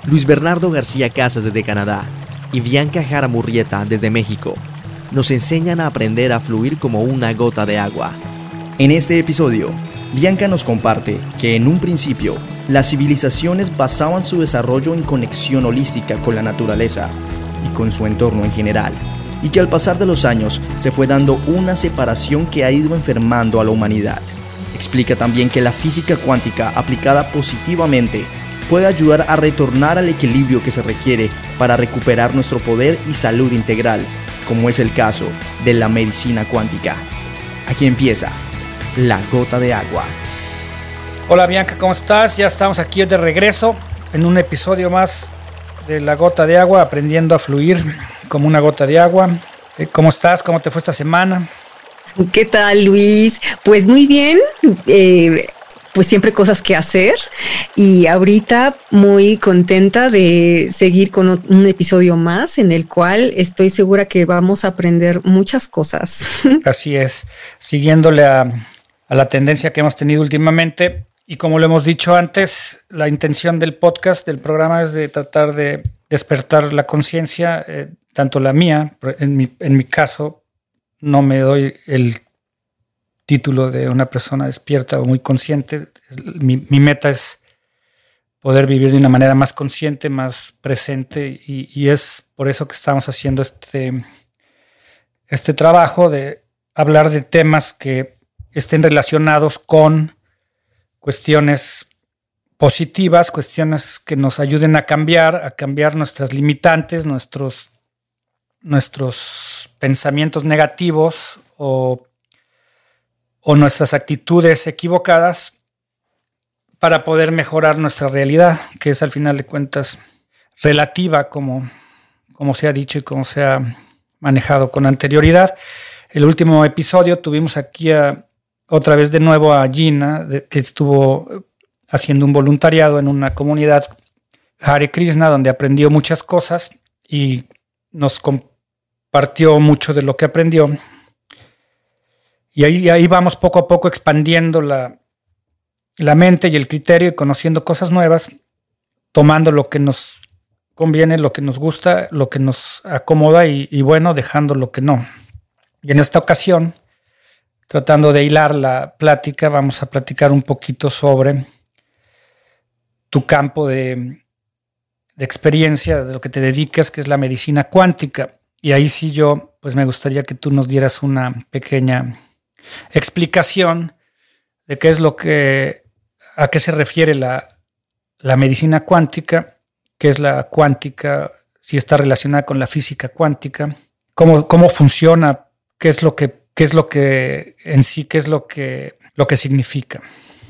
Luis Bernardo García Casas desde Canadá y Bianca Jara Murrieta desde México nos enseñan a aprender a fluir como una gota de agua. En este episodio, Bianca nos comparte que en un principio, las civilizaciones basaban su desarrollo en conexión holística con la naturaleza y con su entorno en general, y que al pasar de los años se fue dando una separación que ha ido enfermando a la humanidad. Explica también que la física cuántica aplicada positivamente puede ayudar a retornar al equilibrio que se requiere para recuperar nuestro poder y salud integral, como es el caso de la medicina cuántica. Aquí empieza La Gota de Agua. Hola Bianca, ¿cómo estás? Ya estamos aquí de regreso en un episodio más de La Gota de Agua, aprendiendo a fluir como una gota de agua. ¿Cómo estás? ¿Cómo te fue esta semana? ¿Qué tal, Luis? Pues muy bien, pues siempre cosas que hacer y ahorita muy contenta de seguir con un episodio más en el cual estoy segura que vamos a aprender muchas cosas. Así es, siguiéndole a la tendencia que hemos tenido últimamente y como lo hemos dicho antes, la intención del podcast, del programa es de tratar de despertar la conciencia, tanto la mía, en mi caso, no me doy el título de una persona despierta o muy consciente. Mi meta es poder vivir de una manera más consciente, más presente y es por eso que estamos haciendo este trabajo de hablar de temas que estén relacionados con cuestiones positivas, cuestiones que nos ayuden a cambiar nuestras limitantes, nuestros pensamientos negativos o nuestras actitudes equivocadas para poder mejorar nuestra realidad, que es al final de cuentas relativa, como se ha dicho y como se ha manejado con anterioridad. El último episodio tuvimos aquí otra vez de nuevo a Gina, que estuvo haciendo un voluntariado en una comunidad Hare Krishna, donde aprendió muchas cosas y nos compartió mucho de lo que aprendió. Y ahí vamos poco a poco expandiendo la mente y el criterio y conociendo cosas nuevas, tomando lo que nos conviene, lo que nos gusta, lo que nos acomoda y bueno, dejando lo que no. Y en esta ocasión, tratando de hilar la plática, vamos a platicar un poquito sobre tu campo de experiencia, de lo que te dedicas, que es la medicina cuántica. Y ahí sí yo, pues me gustaría que tú nos dieras una pequeña explicación de qué es a qué se refiere la medicina cuántica, qué es la cuántica, si está relacionada con la física cuántica, cómo funciona, qué es lo que en sí, qué es lo que significa.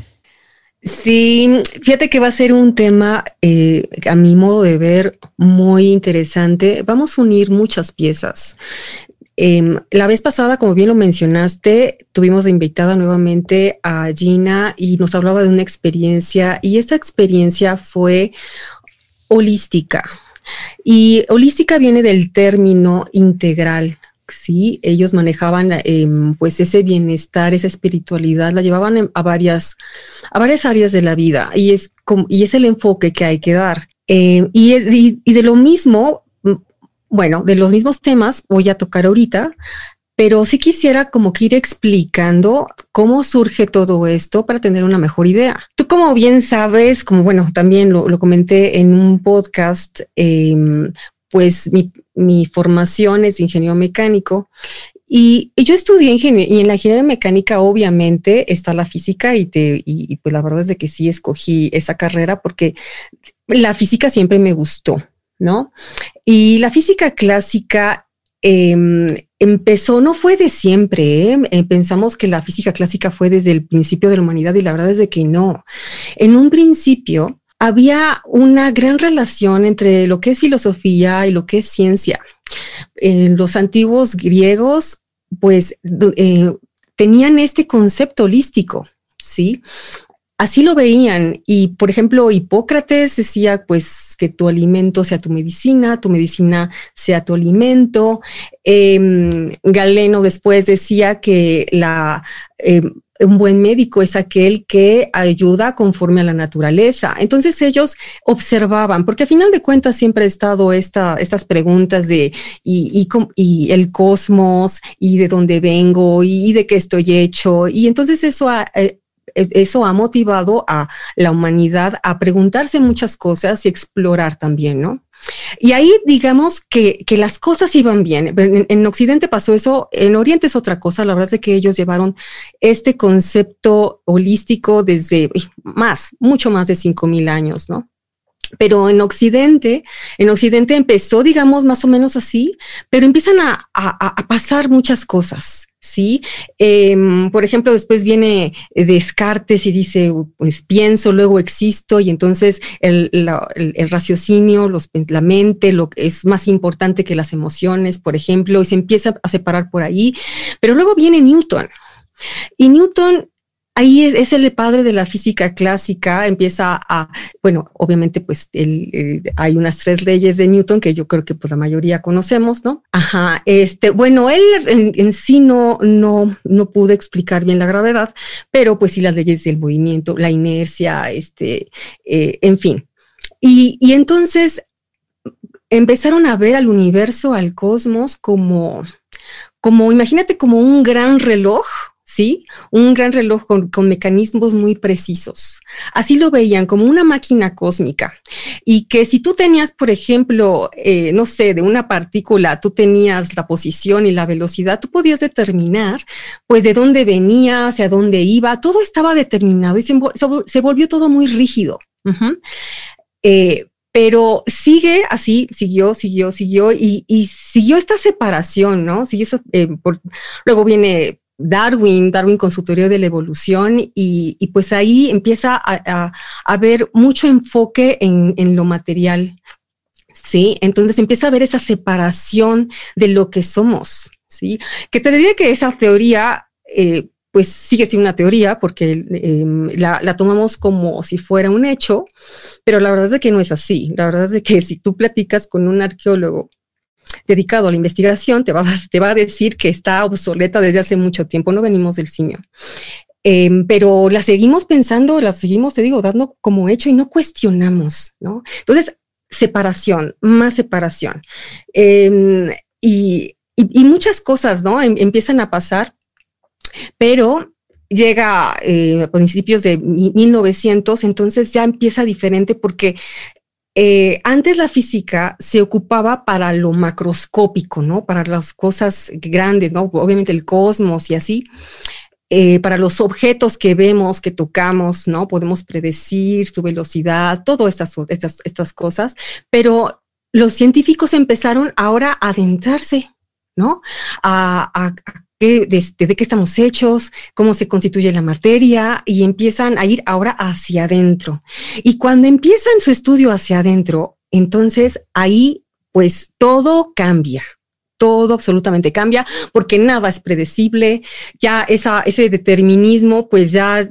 Sí, fíjate que va a ser un tema, a mi modo de ver, muy interesante. Vamos a unir muchas piezas. La vez pasada, como bien lo mencionaste, tuvimos de invitada nuevamente a Gina y nos hablaba de una experiencia y esa experiencia fue holística. Y holística viene del término integral. Sí, ellos manejaban pues ese bienestar, esa espiritualidad, la llevaban a varias áreas de la vida y es el enfoque que hay que dar. Y de lo mismo, bueno, de los mismos temas voy a tocar ahorita, pero sí quisiera como que ir explicando cómo surge todo esto para tener una mejor idea. Tú como bien sabes, como bueno, también lo comenté en un podcast, pues mi formación es ingeniero mecánico y yo estudié y en la ingeniería mecánica obviamente está la física y pues la verdad es de que sí escogí esa carrera porque la física siempre me gustó, ¿no? Y la física clásica empezó, no fue de siempre, pensamos que la física clásica fue desde el principio de la humanidad y la verdad es de que no. En un principio había una gran relación entre lo que es filosofía y lo que es ciencia. Los antiguos griegos, pues, tenían este concepto holístico, ¿sí? así lo veían. Y, por ejemplo, Hipócrates decía, pues, que tu alimento sea tu medicina sea tu alimento. Galeno después decía que un buen médico es aquel que ayuda conforme a la naturaleza. Entonces ellos observaban, porque al final de cuentas siempre ha estado estas preguntas de y el cosmos, y de dónde vengo, y de qué estoy hecho. Y entonces eso ha motivado a la humanidad a preguntarse muchas cosas y explorar también, ¿no? Y ahí digamos que las cosas iban bien. En Occidente pasó eso, en Oriente es otra cosa. La verdad es que ellos llevaron este concepto holístico desde mucho más de 5,000 años, ¿no? Pero en Occidente empezó, digamos, más o menos así, pero empiezan a pasar muchas cosas, ¿sí? Por ejemplo, después viene Descartes y dice, pues pienso, luego existo, y entonces el raciocinio, la mente, lo que es más importante que las emociones, por ejemplo, y se empieza a separar por ahí. Pero luego viene Newton, y Newton ahí es el padre de la física clásica. Empieza obviamente pues hay unas 3 leyes de Newton que yo creo que pues la mayoría conocemos, ¿no? Ajá, bueno, él en sí no pudo explicar bien la gravedad, pero pues sí las leyes del movimiento, la inercia, en fin. Y entonces empezaron a ver al universo, al cosmos como imagínate como un gran reloj, ¿sí? Un gran reloj con mecanismos muy precisos. Así lo veían, como una máquina cósmica. Y que si tú tenías, por ejemplo, no sé, de una partícula, tú tenías la posición y la velocidad, tú podías determinar, pues, de dónde venía, hacia dónde iba. Todo estaba determinado y se volvió todo muy rígido. Uh-huh. Pero sigue así, siguió y siguió esta separación, ¿no? Luego viene Darwin con su teoría de la evolución y pues ahí empieza a haber mucho enfoque en lo material, ¿sí? Entonces empieza a haber esa separación de lo que somos, ¿sí? Que te diría que esa teoría pues sigue siendo una teoría porque la tomamos como si fuera un hecho, pero la verdad es que no es así. La verdad es que si tú platicas con un arqueólogo dedicado a la investigación, te va a decir que está obsoleta desde hace mucho tiempo. No venimos del simio. Pero la seguimos pensando, te digo, dando como hecho y no cuestionamos, ¿no? Entonces, más separación. Y muchas cosas, ¿no? Empiezan a pasar, pero llega a principios de 1900, entonces ya empieza diferente porque antes la física se ocupaba para lo macroscópico, ¿no? Para las cosas grandes, ¿no? Obviamente el cosmos y así. Para los objetos que vemos, que tocamos, ¿no? Podemos predecir su velocidad, todas estas cosas. Pero los científicos empezaron ahora a adentrarse, ¿no? De qué estamos hechos, cómo se constituye la materia, y empiezan a ir ahora hacia adentro. Y cuando empiezan su estudio hacia adentro, entonces ahí pues todo cambia. Todo absolutamente cambia porque nada es predecible. Ya ese determinismo pues ya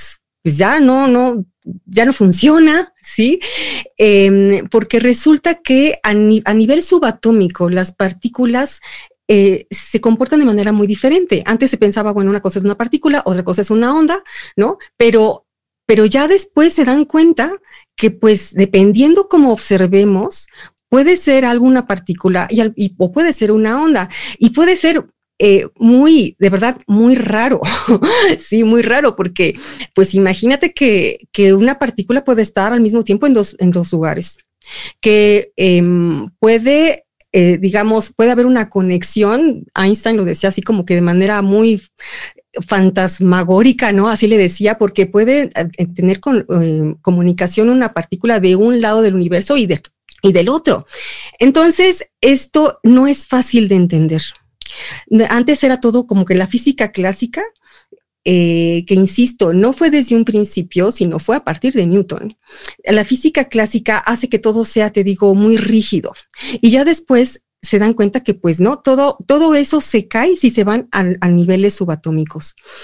no funciona, ¿sí? Porque resulta que a nivel subatómico las partículas se comportan de manera muy diferente. Antes se pensaba, bueno, una cosa es una partícula, otra cosa es una onda, ¿no? Pero ya después se dan cuenta que, pues, dependiendo cómo observemos, puede ser alguna partícula o puede ser una onda, y puede ser de verdad, muy raro. Sí, muy raro, porque, pues, imagínate que una partícula puede estar al mismo tiempo en dos lugares, que puede haber una conexión. Einstein lo decía así como que de manera muy fantasmagórica, ¿no? Así le decía, porque puede tener comunicación una partícula de un lado del universo y del otro. Entonces, esto no es fácil de entender. Antes era todo como que la física clásica, que insisto, no fue desde un principio, sino fue a partir de Newton. La física clásica hace que todo sea, te digo, muy rígido. Y ya después se dan cuenta que, pues, no, todo eso se cae si se van a niveles subatómicos.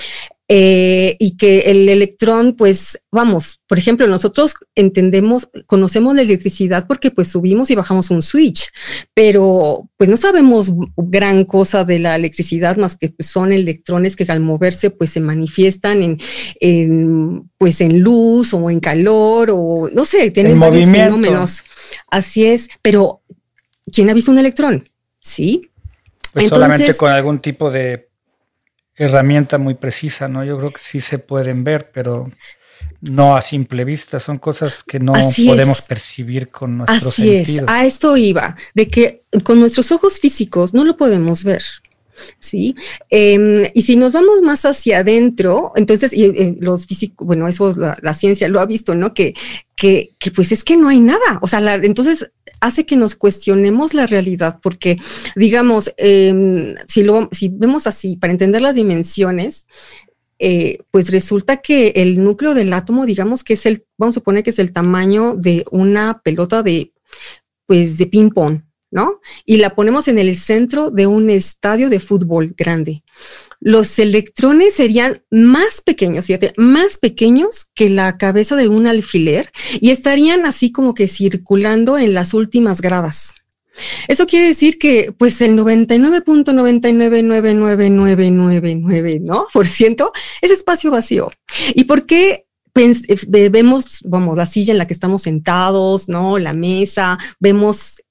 y que el electrón, pues vamos, por ejemplo, nosotros conocemos la electricidad porque pues subimos y bajamos un switch, pero pues no sabemos gran cosa de la electricidad más que pues, son electrones que al moverse pues se manifiestan pues en luz o en calor o no sé, tienen varios fenómenos. Así es, pero ¿quién ha visto un electrón? Sí. Pues entonces, solamente con algún tipo de herramienta muy precisa, ¿no? Yo creo que sí se pueden ver, pero no a simple vista. Son cosas que no podemos percibir con nuestros sentidos. Así es, a esto iba, de que con nuestros ojos físicos no lo podemos ver. ¿Sí? Y si nos vamos más hacia adentro, entonces los físicos, bueno, eso la ciencia lo ha visto, ¿no? Que pues es que no hay nada. O sea, entonces hace que nos cuestionemos la realidad, porque digamos, si vemos así, para entender las dimensiones, pues resulta que el núcleo del átomo, digamos que vamos a suponer que es el tamaño de una pelota de ping pong, ¿no? Y la ponemos en el centro de un estadio de fútbol grande. Los electrones serían más pequeños, fíjate, más pequeños que la cabeza de un alfiler y estarían así como que circulando en las últimas gradas. Eso quiere decir que, pues, el 99.9999999, ¿no? % es espacio vacío. ¿Y por qué? Vemos, vamos, la silla en la que estamos sentados, ¿no? La mesa, vemos,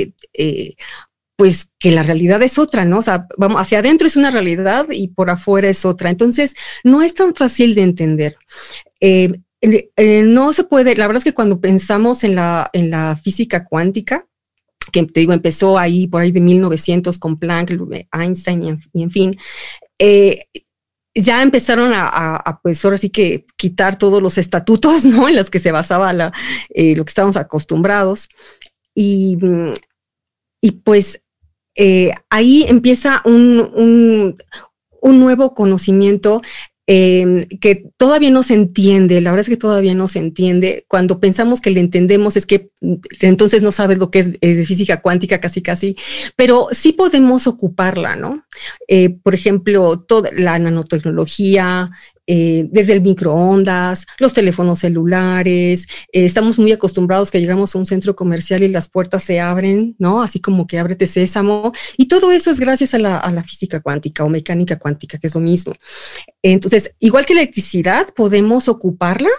pues que la realidad es otra, ¿no? O sea, vamos, hacia adentro es una realidad y por afuera es otra. Entonces, no es tan fácil de entender. No se puede, la verdad es que cuando pensamos en la física cuántica, que te digo, empezó ahí por ahí de 1900 con Planck, Einstein y en fin, ya empezaron pues ahora sí que quitar todos los estatutos, ¿no? En los que se basaba lo que estábamos acostumbrados. Y pues ahí empieza un nuevo conocimiento que todavía no se entiende. La verdad es que todavía no se entiende. Cuando pensamos que le entendemos es que entonces no sabes lo que es de física cuántica casi, pero sí podemos ocuparla, ¿no? Por ejemplo, toda la nanotecnología, desde el microondas, los teléfonos celulares, estamos muy acostumbrados que llegamos a un centro comercial y las puertas se abren, ¿no? Así como que ábrete sésamo, y todo eso es gracias a la física cuántica o mecánica cuántica, que es lo mismo. Entonces, igual que la electricidad, podemos ocuparla,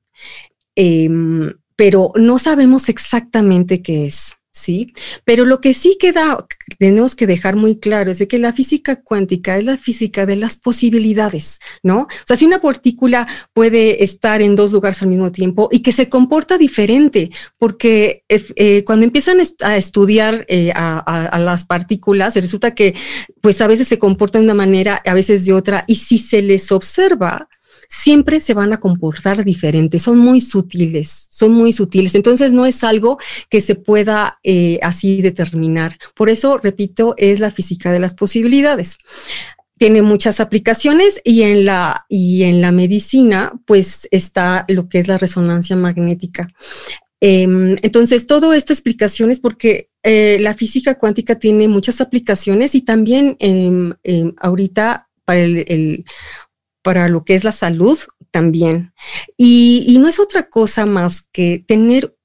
pero no sabemos exactamente qué es. Sí, pero lo que sí tenemos que dejar muy claro es de que la física cuántica es la física de las posibilidades, ¿no? O sea, si una partícula puede estar en dos lugares al mismo tiempo y que se comporta diferente, porque cuando empiezan a estudiar a las partículas, resulta que pues a veces se comportan de una manera, a veces de otra, y si se les observa, siempre se van a comportar diferentes, son muy sutiles. Entonces no es algo que se pueda así determinar. Por eso, repito, es la física de las posibilidades. Tiene muchas aplicaciones y en la medicina, pues está lo que es la resonancia magnética. Entonces, todo esta explicación es porque la física cuántica tiene muchas aplicaciones y también ahorita para lo que es la salud también. Y no es otra cosa más que tener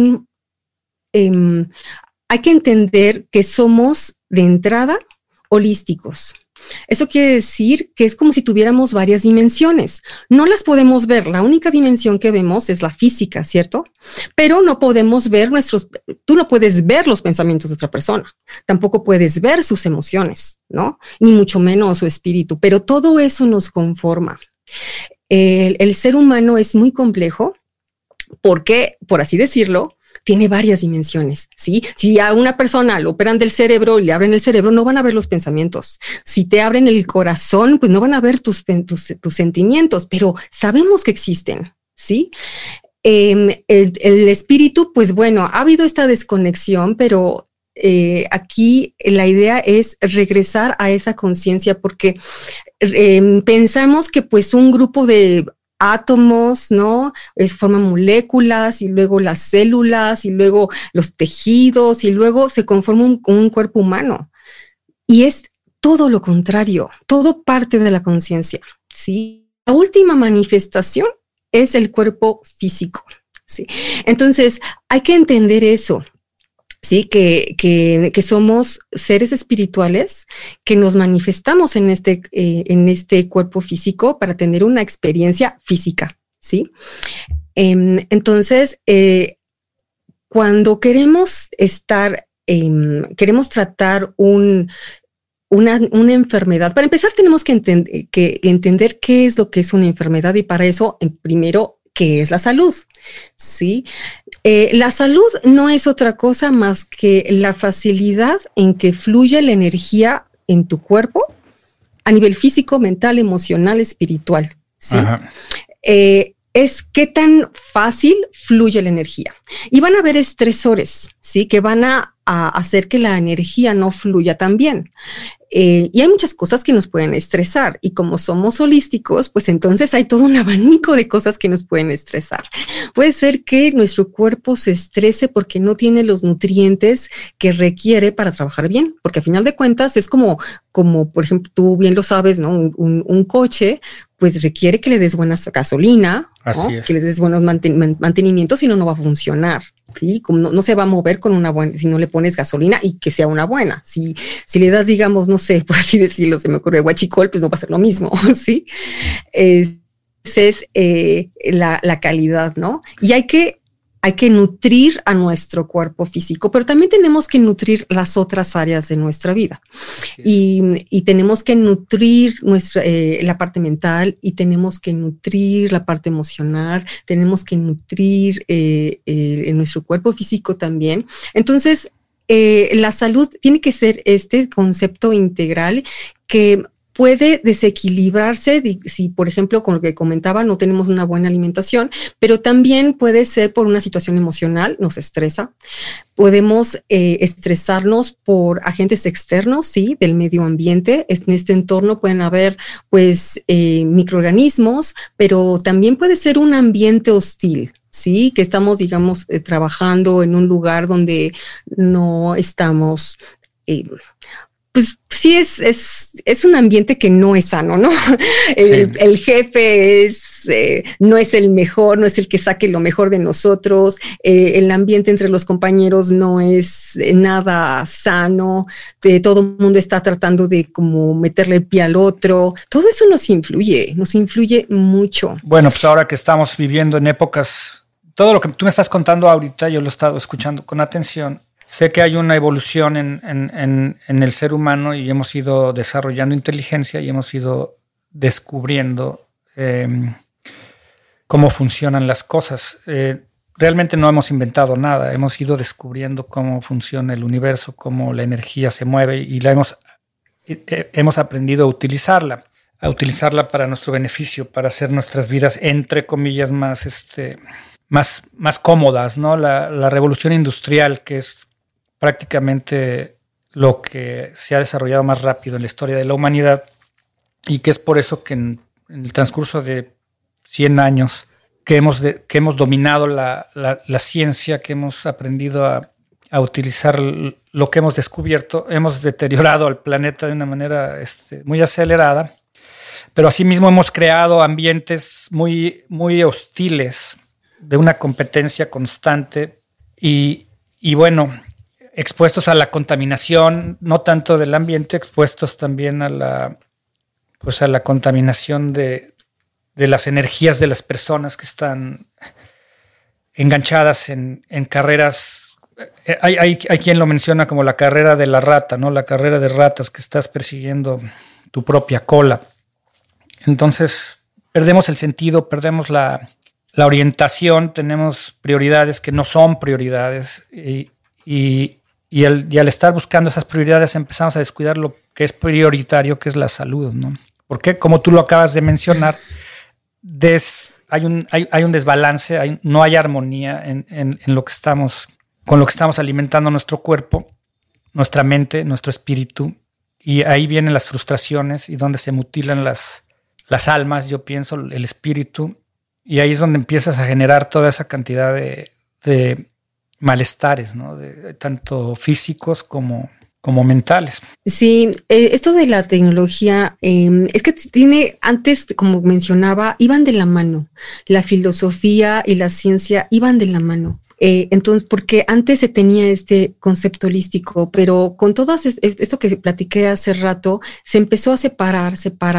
hay que entender que somos de entrada holísticos. Eso quiere decir que es como si tuviéramos varias dimensiones. No las podemos ver. La única dimensión que vemos es la física, ¿cierto? Pero no podemos ver tú no puedes ver los pensamientos de otra persona. Tampoco puedes ver sus emociones, ¿no? Ni mucho menos su espíritu. Pero todo eso nos conforma. El ser humano es muy complejo porque, por así decirlo, tiene varias dimensiones, ¿sí? Si a una persona lo operan del cerebro y le abren el cerebro, no van a ver los pensamientos. Si te abren el corazón, pues no van a ver tus sentimientos, pero sabemos que existen, ¿sí? El espíritu, pues bueno, ha habido esta desconexión, pero aquí la idea es regresar a esa conciencia porque pensamos que pues un grupo de átomos, ¿no? Forman moléculas y luego las células y luego los tejidos y luego se conforma un cuerpo humano. Y es todo lo contrario, todo parte de la conciencia, ¿sí? última manifestación es el cuerpo físico, ¿sí? Entonces, hay que entender eso. Sí, que somos seres espirituales que nos manifestamos en este cuerpo físico para tener una experiencia física, ¿sí? Entonces, cuando queremos tratar una enfermedad, para empezar tenemos que entender qué es lo que es una enfermedad y para eso, primero, ¿qué es la salud? ¿Sí? La salud no es otra cosa más que la facilidad en que fluye la energía en tu cuerpo a nivel físico, mental, emocional, espiritual. ¿Sí? Es qué tan fácil fluye la energía. Y van a haber estresores, ¿sí? Que van a hacer que la energía no fluya tan bien. Y hay muchas cosas que nos pueden estresar. Y como somos holísticos, pues entonces hay todo un abanico de cosas que nos pueden estresar. Puede ser que nuestro cuerpo se estrese porque no tiene los nutrientes que requiere para trabajar bien. Porque a final de cuentas es como por ejemplo, tú bien lo sabes, ¿no? Un coche, pues requiere que le des buena gasolina, Así ¿no? es. Que le des buenos mantenimientos, si no, no va a funcionar. ¿Sí? Como no se va a mover con una buena, si no le pones gasolina y que sea una buena. Si le das, digamos, no sé, por así decirlo, se me ocurre huachicol, pues no va a ser lo mismo, ¿sí? Esa es la calidad, ¿no? Y hay que nutrir a nuestro cuerpo físico, pero también tenemos que nutrir las otras áreas de nuestra vida. Y tenemos que nutrir la parte mental y tenemos que nutrir la parte emocional, tenemos que nutrir nuestro cuerpo físico también. Entonces, la salud tiene que ser este concepto integral que puede desequilibrarse si, por ejemplo, con lo que comentaba, no tenemos una buena alimentación, pero también puede ser por una situación emocional, nos estresa. Podemos estresarnos por agentes externos, sí, del medio ambiente. En este entorno pueden haber, pues, microorganismos, pero también puede ser un ambiente hostil. Sí, que estamos, digamos, trabajando en un lugar donde no estamos... pues sí, es un ambiente que no es sano, ¿no? El jefe no es el mejor, no es el que saque lo mejor de nosotros. El ambiente entre los compañeros no es nada sano. Todo el mundo está tratando de como meterle el pie al otro. Todo eso nos influye mucho. Bueno, pues ahora que estamos viviendo en épocas, todo lo que tú me estás contando ahorita, yo lo he estado escuchando con atención. Sé que hay una evolución en el ser humano y hemos ido desarrollando inteligencia y hemos ido descubriendo cómo funcionan las cosas. Realmente no hemos inventado nada, hemos ido descubriendo cómo funciona el universo, cómo la energía se mueve y hemos aprendido a utilizarla para nuestro beneficio, para hacer nuestras vidas, entre comillas, más cómodas, ¿no? La revolución industrial, que es prácticamente lo que se ha desarrollado más rápido en la historia de la humanidad y que es por eso que en el transcurso de 100 años que hemos dominado la ciencia, que hemos aprendido a utilizar lo que hemos descubierto, hemos deteriorado al planeta de una manera muy acelerada, pero asimismo hemos creado ambientes muy, muy hostiles de una competencia constante y bueno, expuestos a la contaminación, no tanto del ambiente, expuestos también a la contaminación de las energías de las personas que están enganchadas en carreras. Hay quien lo menciona como la carrera de la rata, ¿no? La carrera de ratas, que estás persiguiendo tu propia cola. Entonces, perdemos el sentido, perdemos la orientación, tenemos prioridades que no son prioridades y al estar buscando esas prioridades empezamos a descuidar lo que es prioritario, que es la salud, ¿no? Porque, como tú lo acabas de mencionar, hay un desbalance, no hay armonía en lo que con lo que estamos alimentando nuestro cuerpo, nuestra mente, nuestro espíritu, y ahí vienen las frustraciones y donde se mutilan las almas, yo pienso, el espíritu, y ahí es donde empiezas a generar toda esa cantidad de malestares, ¿no? Tanto físicos como como mentales. Sí, esto de la tecnología es que tiene, antes, como mencionaba, iban de la mano. La filosofía y la ciencia iban de la mano. Entonces, porque antes se tenía este concepto holístico, pero con todo esto que platiqué hace rato, se empezó a separar.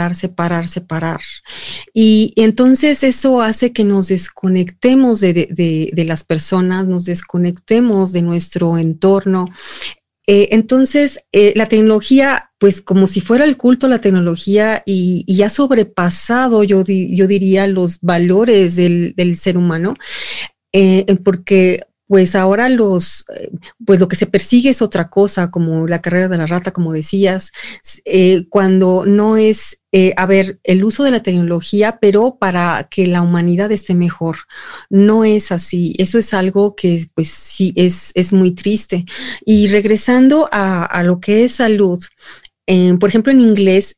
Y entonces eso hace que nos desconectemos de las personas, nos desconectemos de nuestro entorno. Entonces, la tecnología, pues como si fuera el culto a la tecnología y ha sobrepasado, yo diría, los valores del ser humano, porque pues ahora pues lo que se persigue es otra cosa, como la carrera de la rata, como decías, cuando no es, el uso de la tecnología, pero para que la humanidad esté mejor. No es así. Eso es algo que, pues sí, es muy triste. Y regresando a lo que es salud, por ejemplo, en inglés,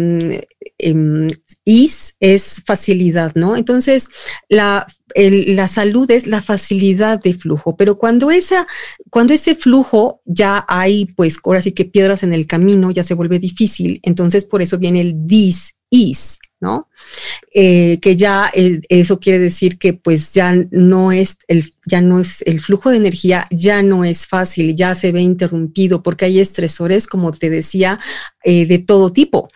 ease es facilidad, ¿no? Entonces, la salud es la facilidad de flujo, pero cuando ese flujo ya hay, pues, ahora sí que piedras en el camino, ya se vuelve difícil, entonces por eso viene el dis-ease, ¿no? Que ya eso quiere decir que pues ya no es el flujo de energía, ya no es fácil, ya se ve interrumpido porque hay estresores, como te decía, de todo tipo.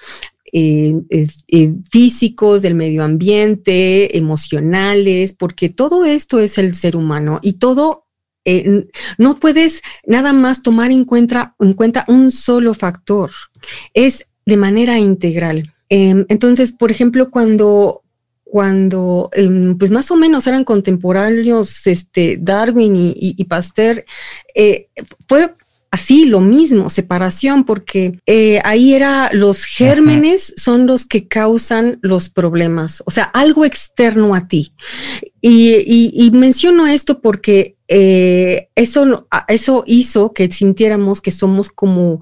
Físicos, del medio ambiente, emocionales, porque todo esto es el ser humano y todo no puedes nada más tomar en cuenta un solo factor, es de manera integral. Entonces, por ejemplo, cuando pues más o menos eran contemporáneos Darwin y Pasteur, fue así lo mismo, separación, porque ahí era los gérmenes son los que causan los problemas, o sea, algo externo a ti. Y menciono esto porque eso hizo que sintiéramos que somos como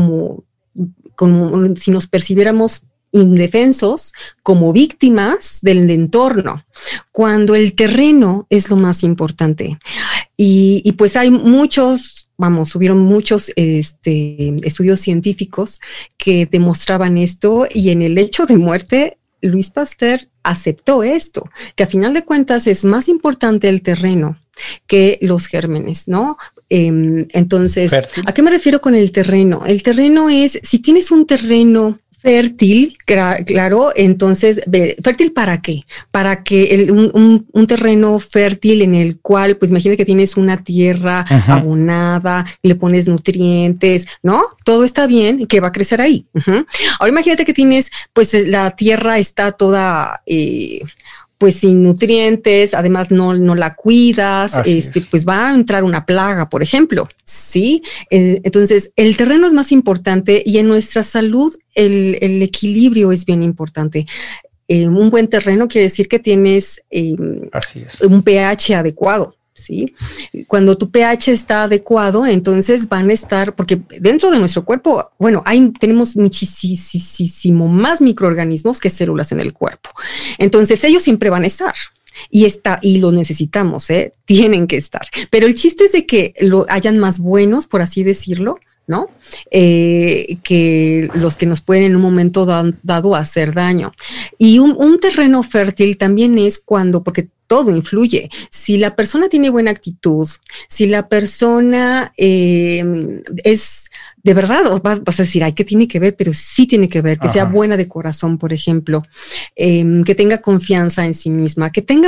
si nos percibiéramos indefensos, como víctimas del entorno, cuando el terreno es lo más importante. Y pues hay hubieron muchos estudios científicos que demostraban esto, y en el lecho de muerte, Louis Pasteur aceptó esto, que a final de cuentas es más importante el terreno que los gérmenes, ¿no? Entonces, fértil. ¿A qué me refiero con el terreno? El terreno es, si tienes un terreno fértil, claro, entonces, ¿fértil para qué? Para que un terreno fértil en el cual, pues imagínate que tienes una tierra abonada, le pones nutrientes, ¿no? Todo está bien, que va a crecer ahí. Ahora imagínate que tienes, pues la tierra está toda pues sin nutrientes, además no la cuidas, pues va a entrar una plaga, por ejemplo, ¿sí? Entonces, el terreno es más importante, y en nuestra salud el equilibrio es bien importante. Un buen terreno quiere decir que tienes un pH adecuado, ¿sí? Cuando tu pH está adecuado, entonces van a estar, porque dentro de nuestro cuerpo, bueno, tenemos muchísimo más microorganismos que células en el cuerpo. Entonces ellos siempre van a estar. Y lo necesitamos, tienen que estar. Pero el chiste es de que hayan más buenos, por así decirlo, ¿no? Que los que nos pueden en un momento dado hacer daño. Y un terreno fértil también es porque todo influye. Si la persona tiene buena actitud, si la persona es de verdad, vas a decir, ay, ¿qué tiene que ver? Pero sí tiene que ver, que sea buena de corazón, por ejemplo, que tenga confianza en sí misma, que tenga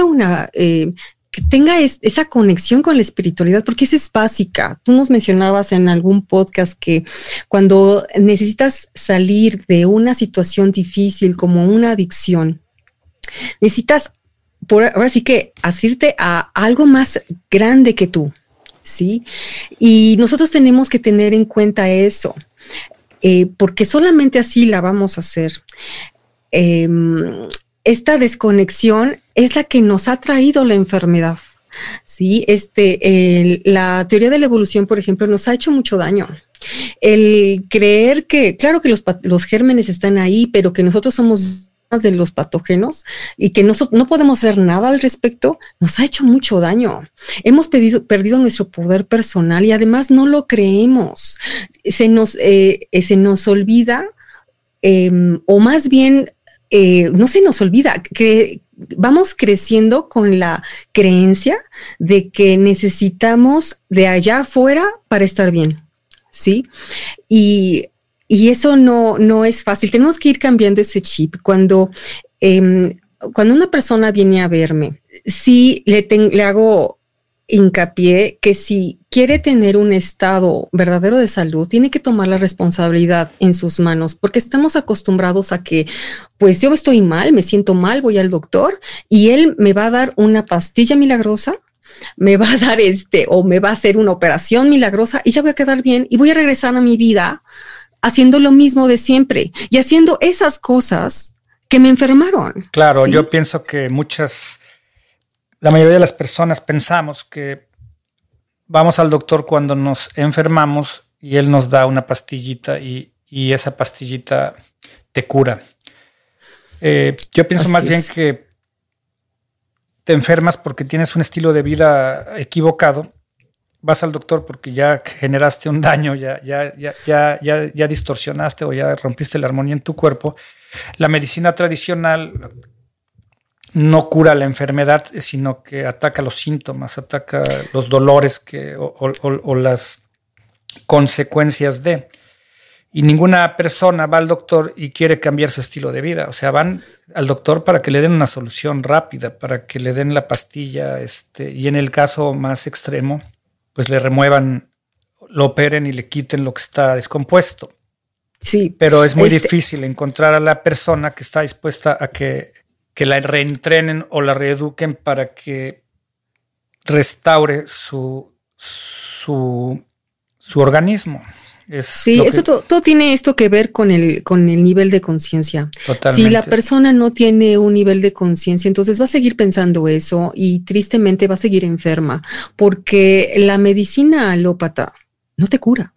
esa conexión con la espiritualidad, porque esa es básica. Tú nos mencionabas en algún podcast que cuando necesitas salir de una situación difícil como una adicción, necesitas ahora sí que asirte a algo más grande que tú, ¿sí? Y nosotros tenemos que tener en cuenta eso, porque solamente así la vamos a hacer. Esta desconexión es la que nos ha traído la enfermedad, ¿sí? La teoría de la evolución, por ejemplo, nos ha hecho mucho daño. El creer que, claro que los gérmenes están ahí, pero que nosotros somos de los patógenos y que no podemos hacer nada al respecto, nos ha hecho mucho daño. Hemos perdido nuestro poder personal y además no lo creemos. Se nos olvida, o más bien, no se nos olvida, que vamos creciendo con la creencia de que necesitamos de allá afuera para estar bien, ¿sí? Y eso no es fácil. Tenemos que ir cambiando ese chip. Cuando una persona viene a verme, sí le hago hincapié que si quiere tener un estado verdadero de salud, tiene que tomar la responsabilidad en sus manos, porque estamos acostumbrados a que, pues yo estoy mal, me siento mal, voy al doctor y él me va a dar una pastilla milagrosa, me va a dar o me va a hacer una operación milagrosa y ya voy a quedar bien y voy a regresar a mi vida haciendo lo mismo de siempre y haciendo esas cosas que me enfermaron. Claro, ¿sí? Yo pienso que la mayoría de las personas pensamos que vamos al doctor cuando nos enfermamos y él nos da una pastillita y esa pastillita te cura. Yo pienso más bien que te enfermas porque tienes un estilo de vida equivocado. Vas al doctor porque ya generaste un daño, ya distorsionaste o ya rompiste la armonía en tu cuerpo. La medicina tradicional no cura la enfermedad, sino que ataca los síntomas, ataca los dolores o las consecuencias de. Y ninguna persona va al doctor y quiere cambiar su estilo de vida. O sea, van al doctor para que le den una solución rápida, para que le den la pastilla, y en el caso más extremo, pues le remuevan, lo operen y le quiten lo que está descompuesto. Sí. Pero es muy difícil encontrar a la persona que está dispuesta a que la reentrenen o la reeduquen para que restaure su organismo. Sí, eso todo tiene esto que ver con el nivel de conciencia. Si la persona no tiene un nivel de conciencia, entonces va a seguir pensando eso y tristemente va a seguir enferma, porque la medicina alópata no te cura,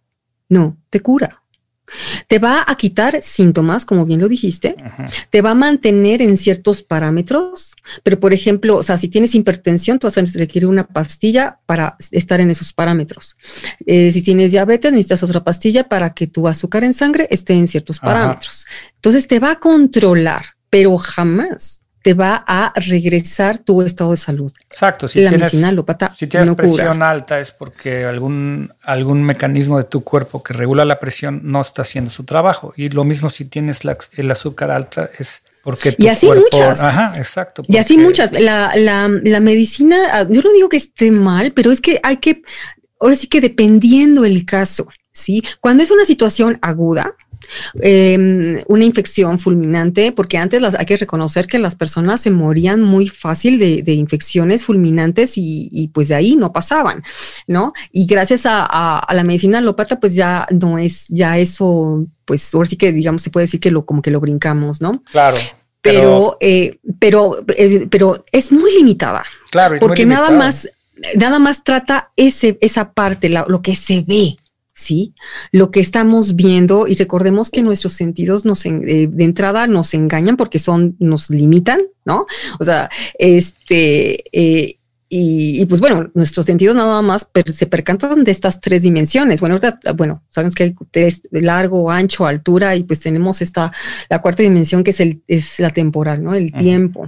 Te va a quitar síntomas, como bien lo dijiste, te va a mantener en ciertos parámetros, pero por ejemplo, o sea, si tienes hipertensión, tú vas a requerir una pastilla para estar en esos parámetros. Si tienes diabetes, necesitas otra pastilla para que tu azúcar en sangre esté en ciertos parámetros. Entonces te va a controlar, pero jamás te va a regresar tu estado de salud. Exacto. Si tienes no presión alta es porque algún mecanismo de tu cuerpo que regula la presión no está haciendo su trabajo. Y lo mismo si tienes el azúcar alta es porque tu cuerpo... muchas. Ajá, exacto. Y así muchas. La medicina, yo no digo que esté mal, pero es que ahora sí que dependiendo el caso, ¿sí? Cuando es una situación aguda, una infección fulminante, porque antes hay que reconocer que las personas se morían muy fácil de infecciones fulminantes y pues de ahí no pasaban, ¿no? Y gracias a la medicina alópata, pues ya no es, ya eso, pues ahora sí que digamos se puede decir que como que lo brincamos, ¿no? Claro. Pero es muy limitada. Claro, es porque muy limitada. nada más trata esa parte, lo que se ve. Sí, lo que estamos viendo, y recordemos que nuestros sentidos de entrada nos engañan porque nos limitan, ¿no? O sea, y pues bueno, nuestros sentidos nada más se percatan de estas tres dimensiones. Bueno, sabemos que hay largo, ancho, altura, y pues tenemos la cuarta dimensión que es la temporal, ¿no? El tiempo.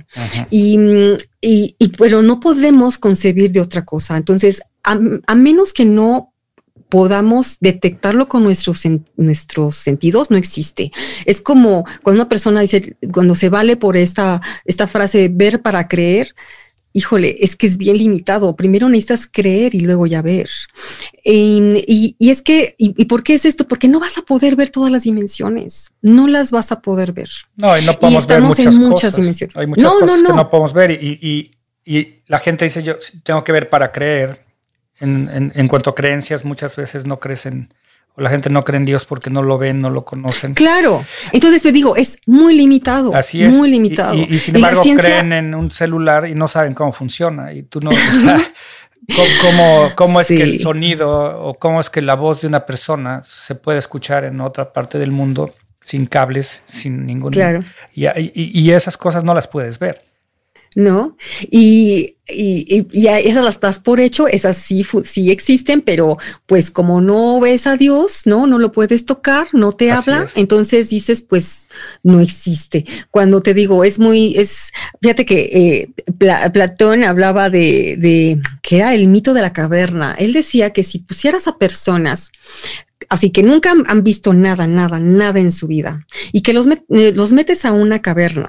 Pero no podemos concebir de otra cosa. Entonces, a menos que no podamos detectarlo con nuestros sentidos, no existe. Es como cuando una persona dice, cuando se vale por esta frase, ver para creer, híjole, es que es bien limitado. Primero necesitas creer y luego ya ver. Y es que, ¿y por qué es esto? Porque no vas a poder ver todas las dimensiones. No las vas a poder ver. No, y no podemos ver muchas cosas. Dimensiones. Hay muchas cosas que no podemos ver y la gente dice, yo tengo que ver para creer. En cuanto a creencias, muchas veces no crecen, o la gente no cree en Dios porque no lo ven, no lo conocen. Claro. Entonces te digo, es muy limitado. Así es. Muy limitado. Y sin embargo, creen en un celular y no saben cómo funciona. Y tú no, o sea, cómo es que el sonido o cómo es que la voz de una persona se puede escuchar en otra parte del mundo sin cables, sin ningún... Claro. Y esas cosas no las puedes ver. ¿No? Y esas las das por hecho, esas sí existen, pero pues como no ves a Dios, no lo puedes tocar, no te habla, entonces dices, pues no existe. Cuando te digo, fíjate que Platón hablaba de que era el mito de la caverna. Él decía que si pusieras a personas así que nunca han visto nada en su vida y que los metes a una caverna,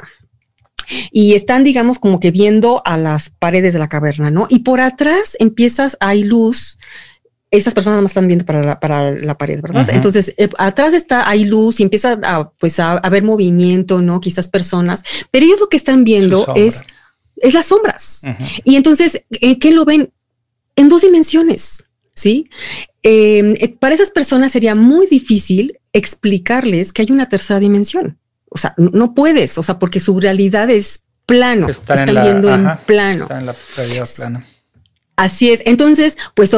y están, digamos, como que viendo a las paredes de la caverna, ¿no? Y por atrás hay luz. Estas personas no están viendo para la pared, ¿verdad? Uh-huh. Entonces, atrás hay luz y empieza a haber movimiento, ¿no? Quizás personas, pero ellos lo que están viendo es las sombras. Uh-huh. Y entonces, ¿qué lo ven? En 2 dimensiones, ¿sí? Para esas personas sería muy difícil explicarles que hay una tercera dimensión. O sea, no puedes, o sea, porque su realidad es plano. Están viendo en plano. Está en la realidad plana. Así es. Entonces, pues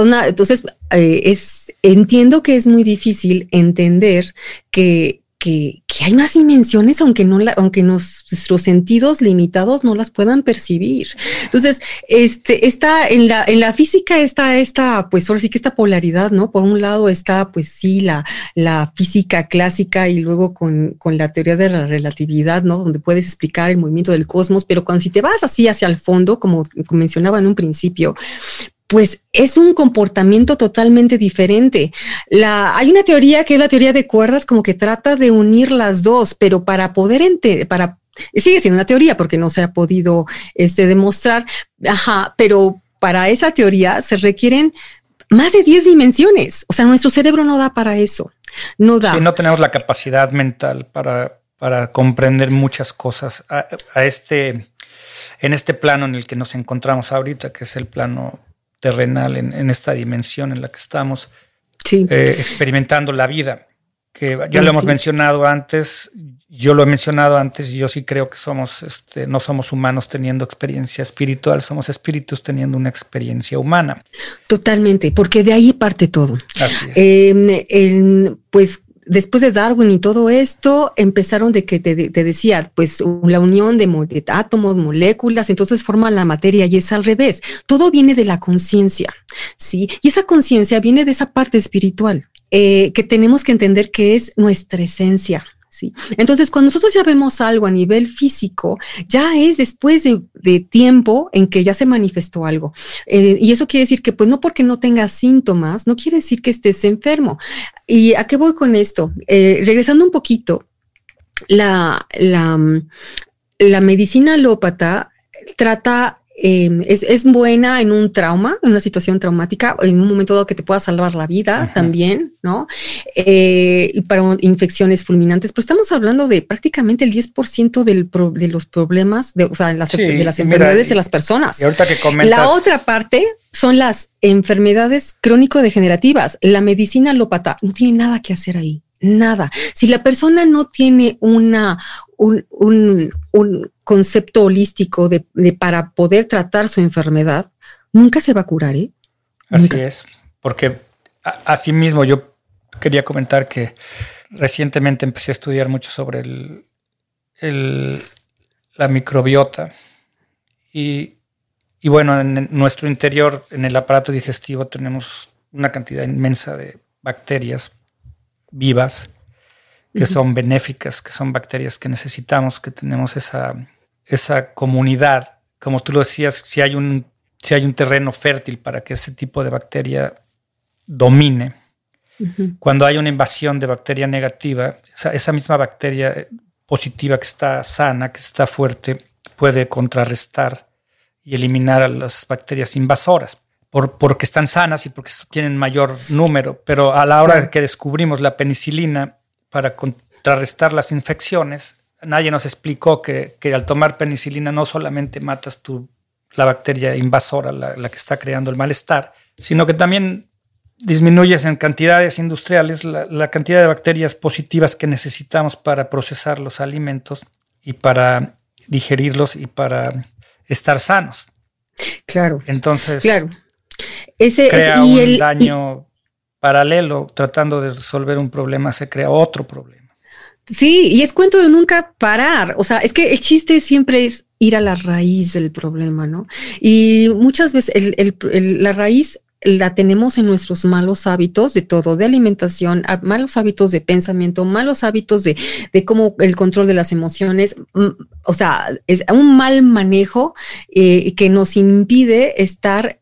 entiendo que es muy difícil entender que hay más dimensiones, aunque nuestros sentidos limitados no las puedan percibir. Entonces, está en la física está, pues ahora sí que esta polaridad, ¿no? Por un lado está, pues sí, la física clásica y luego con la teoría de la relatividad, ¿no? Donde puedes explicar el movimiento del cosmos, pero si te vas así hacia el fondo, como mencionaba en un principio, pues es un comportamiento totalmente diferente. Hay una teoría que es la teoría de cuerdas, como que trata de unir las dos, pero para poder sigue siendo una teoría porque no se ha podido demostrar, pero para esa teoría se requieren más de 10 dimensiones. O sea, nuestro cerebro no da para eso. No da. Sí, no tenemos la capacidad mental para comprender muchas cosas en este plano en el que nos encontramos ahorita, que es el plano terrenal, en esta dimensión en la que estamos experimentando la vida, que ya lo hemos mencionado antes, yo lo he mencionado antes, y yo sí creo que no somos humanos teniendo experiencia espiritual, somos espíritus teniendo una experiencia humana. Totalmente, porque de ahí parte todo. Así es. Pues después de Darwin y todo esto, empezaron de que te decía, pues la unión de átomos, moléculas, entonces forma la materia y es al revés. Todo viene de la conciencia, ¿sí? Y esa conciencia viene de esa parte espiritual, que tenemos que entender que es nuestra esencia. Sí. Entonces, cuando nosotros ya vemos algo a nivel físico, ya es después de tiempo en que ya se manifestó algo. Y eso quiere decir que, pues, no porque no tengas síntomas, no quiere decir que estés enfermo. ¿Y a qué voy con esto? Regresando un poquito, la medicina alópata trata... es buena en un trauma, en una situación traumática, en un momento dado que te pueda salvar la vida también, ¿no? Y para infecciones fulminantes, pues estamos hablando de prácticamente el 10% de los problemas, de las enfermedades de las personas. Y ahorita que comentas... La otra parte son las enfermedades crónico-degenerativas. La medicina alópata no tiene nada que hacer ahí. Nada. Si la persona no tiene un concepto holístico para poder tratar su enfermedad, nunca se va a curar, ¿eh? Así es, porque asimismo yo quería comentar que recientemente empecé a estudiar mucho sobre la microbiota y bueno, en nuestro interior, en el aparato digestivo, tenemos una cantidad inmensa de bacterias vivas que son benéficas, que son bacterias que necesitamos, que tenemos esa comunidad. Como tú lo decías, si hay un terreno fértil para que ese tipo de bacteria domine. Cuando hay una invasión de bacteria negativa, esa misma bacteria positiva que está sana, que está fuerte, puede contrarrestar y eliminar a las bacterias invasoras. Porque están sanas y porque tienen mayor número, pero a la hora de que descubrimos la penicilina para contrarrestar las infecciones, nadie nos explicó que al tomar penicilina no solamente matas la bacteria invasora, la que está creando el malestar, sino que también disminuyes en cantidades industriales la cantidad de bacterias positivas que necesitamos para procesar los alimentos y para digerirlos y para estar sanos. Claro. Entonces... Claro. Crea un daño paralelo, tratando de resolver un problema, se crea otro problema. Sí, y es cuento de nunca parar. O sea, es que el chiste siempre es ir a la raíz del problema, ¿no? Y muchas veces la raíz la tenemos en nuestros malos hábitos de todo, de alimentación, malos hábitos de pensamiento, malos hábitos de cómo el control de las emociones. O sea, es un mal manejo que nos impide estar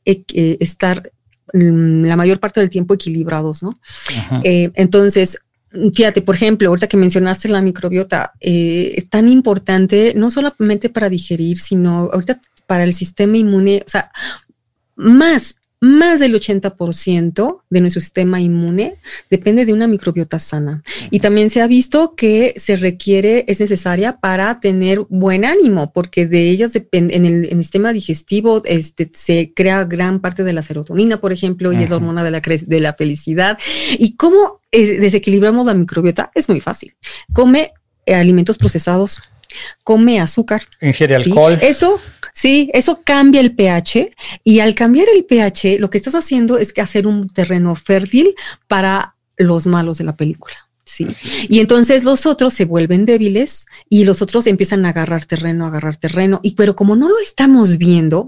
la mayor parte del tiempo equilibrados, ¿no? Entonces, fíjate, por ejemplo, ahorita que mencionaste la microbiota, es tan importante no solamente para digerir, sino ahorita para el sistema inmune. O sea, más del 80% de nuestro sistema inmune depende de una microbiota sana. Y también se ha visto que es necesaria para tener buen ánimo, porque de ellas depende, en el sistema digestivo se crea gran parte de la serotonina, por ejemplo, y es la hormona de la felicidad. ¿Y cómo desequilibramos la microbiota? Es muy fácil. Come alimentos procesados, come azúcar. Ingiere alcohol. Eso cambia el pH, y al cambiar el pH, lo que estás haciendo es que hacer un terreno fértil para los malos de la película. Sí. Y entonces los otros se vuelven débiles y los otros empiezan a agarrar terreno. Pero como no lo estamos viendo,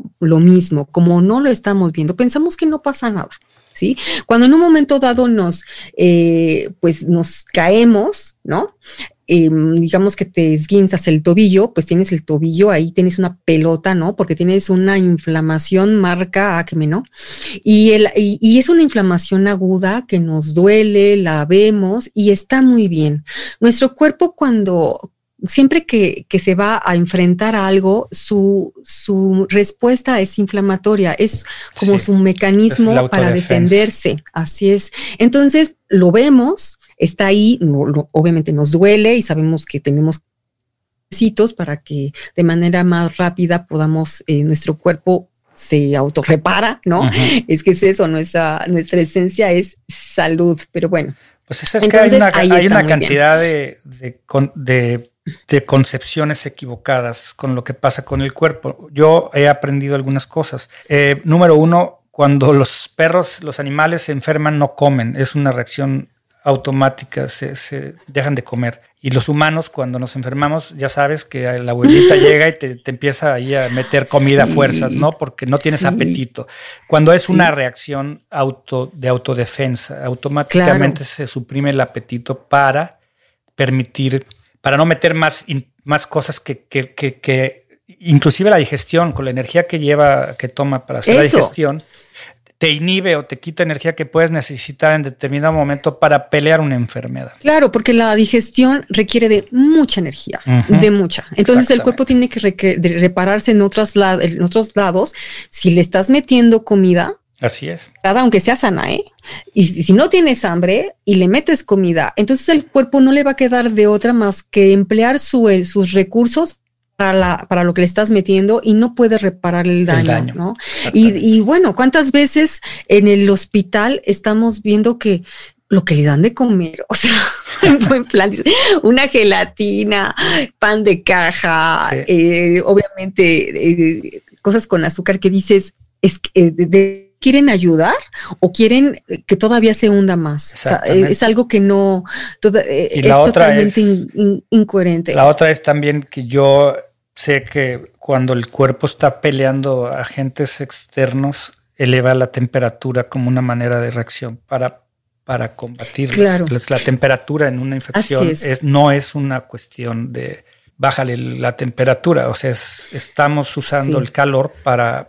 pensamos que no pasa nada. ¿Sí? Cuando en un momento dado nos caemos, ¿no? Digamos que te esguinzas el tobillo, pues tienes el tobillo, ahí tienes una pelota, ¿no? Porque tienes una inflamación marca acné, ¿no? Y es una inflamación aguda que nos duele, la vemos y está muy bien. Nuestro cuerpo siempre que se va a enfrentar a algo, su respuesta es inflamatoria, es como su mecanismo para defenderse. Así es. Entonces lo vemos, está ahí, obviamente nos duele y sabemos que tenemos necesitos para que de manera más rápida podamos, nuestro cuerpo se autorrepara, ¿no? Es que es eso, nuestra esencia es salud, pero bueno. Pues es que hay una cantidad de concepciones equivocadas con lo que pasa con el cuerpo. Yo he aprendido algunas cosas. Número uno, cuando los animales se enferman, no comen. Es una reacción automática, se dejan de comer. Y los humanos, cuando nos enfermamos, ya sabes que la abuelita llega y te empieza ahí a meter comida a fuerzas, ¿no? Porque no tienes apetito. Cuando es una reacción de autodefensa, automáticamente se suprime el apetito para no meter más cosas que inclusive la digestión, con la energía que toma para hacer la digestión, te inhibe o te quita energía que puedes necesitar en determinado momento para pelear una enfermedad. Claro, porque la digestión requiere de mucha energía, de mucha. Entonces el cuerpo tiene que repararse en otros lados. Si le estás metiendo comida, así es. Aunque sea sana, y si no tienes hambre y le metes comida, entonces el cuerpo no le va a quedar de otra más que emplear sus recursos para lo que le estás metiendo y no puede reparar el daño. ¿No? Y bueno, ¿cuántas veces en el hospital estamos viendo que lo que le dan de comer, o sea, en plan, una gelatina, pan de caja, obviamente cosas con azúcar que dices, ¿quieren ayudar o quieren que todavía se hunda más? O sea, es algo que no... es totalmente incoherente. La otra es también que yo sé que cuando el cuerpo está peleando a agentes externos, eleva la temperatura como una manera de reacción para combatirlos. Claro. La temperatura en una infección no es una cuestión de bájale la temperatura. O sea, estamos usando el calor para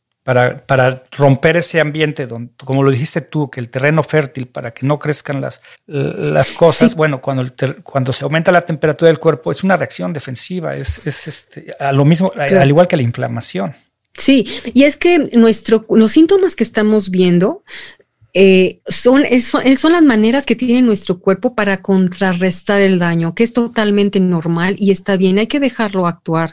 romper ese ambiente donde, como lo dijiste tú, que el terreno fértil para que no crezcan las cosas. Bueno, cuando se aumenta la temperatura del cuerpo es una reacción defensiva, a lo mismo, claro, al igual que la inflamación. Sí, y es que los síntomas que estamos viendo son las maneras que tiene nuestro cuerpo para contrarrestar el daño, que es totalmente normal y está bien, hay que dejarlo actuar.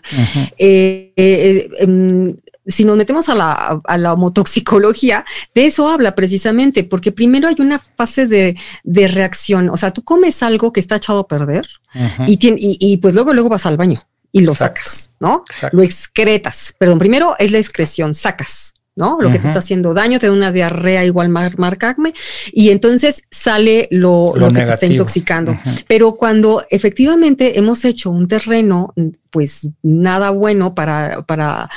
Si nos metemos a la homotoxicología, de eso habla precisamente, porque primero hay una fase de reacción. O sea, tú comes algo que está echado a perder y pues luego vas al baño y lo sacas, ¿no? Exacto. Lo excretas. Perdón, primero es la excreción, sacas. ¿no? Lo que te está haciendo daño, te da una diarrea igual marcacme, y entonces sale lo que te está intoxicando. Pero cuando efectivamente hemos hecho un terreno, pues nada bueno para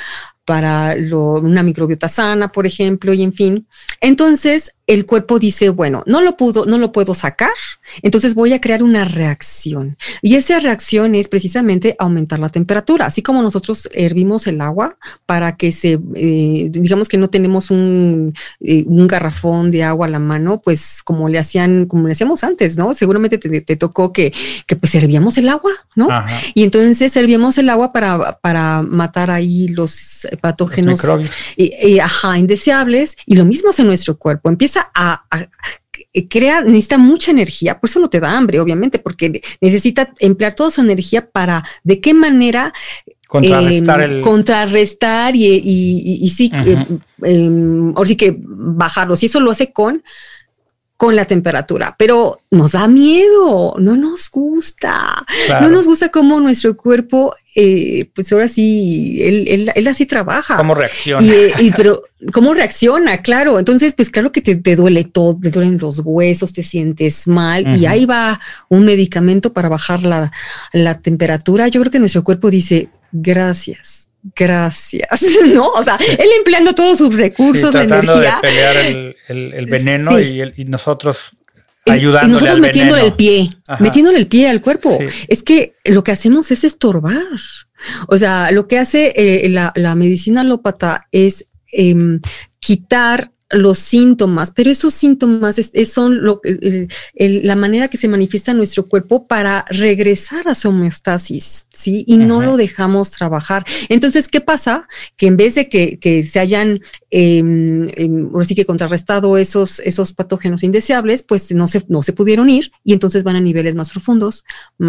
una microbiota sana, por ejemplo, y en fin, entonces el cuerpo dice, bueno, no lo puedo sacar, entonces voy a crear una reacción. Y esa reacción es precisamente aumentar la temperatura. Así como nosotros hervimos el agua para que digamos que no tenemos un garrafón de agua a la mano, pues como le hacíamos antes, ¿no? Seguramente te tocó que pues hervíamos el agua, ¿no? Ajá. Y entonces hervíamos el agua para matar ahí los patógenos indeseables, y lo mismo hace nuestro cuerpo. Empieza necesita mucha energía, por eso no te da hambre, obviamente, porque necesita emplear toda su energía para, ¿de qué manera? Contrarrestar y sí, ahora sí que bajarlos, y eso lo hace con la temperatura, pero nos da miedo, no nos gusta, claro. No nos gusta cómo nuestro cuerpo, pues ahora sí, él así trabaja. ¿Cómo reacciona? Pero ¿cómo reacciona? Claro, entonces pues claro que te duele todo, te duelen los huesos, te sientes mal, y ahí va un medicamento para bajar la temperatura. Yo creo que nuestro cuerpo dice, gracias, ¿no? O sea, él empleando todos sus recursos, la energía. Tratando de pelear el veneno, y nosotros ayudándole, y nosotros metiéndole el pie al cuerpo. Sí. Es que lo que hacemos es estorbar. O sea, lo que hace la medicina alópata es quitar los síntomas, pero esos síntomas son la manera que se manifiesta nuestro cuerpo para regresar a su homeostasis, ¿sí? Y no lo dejamos trabajar. Entonces, ¿qué pasa? Que en vez de que se hayan ahora sí que contrarrestado esos patógenos indeseables, pues no se pudieron ir, y entonces van a niveles más profundos,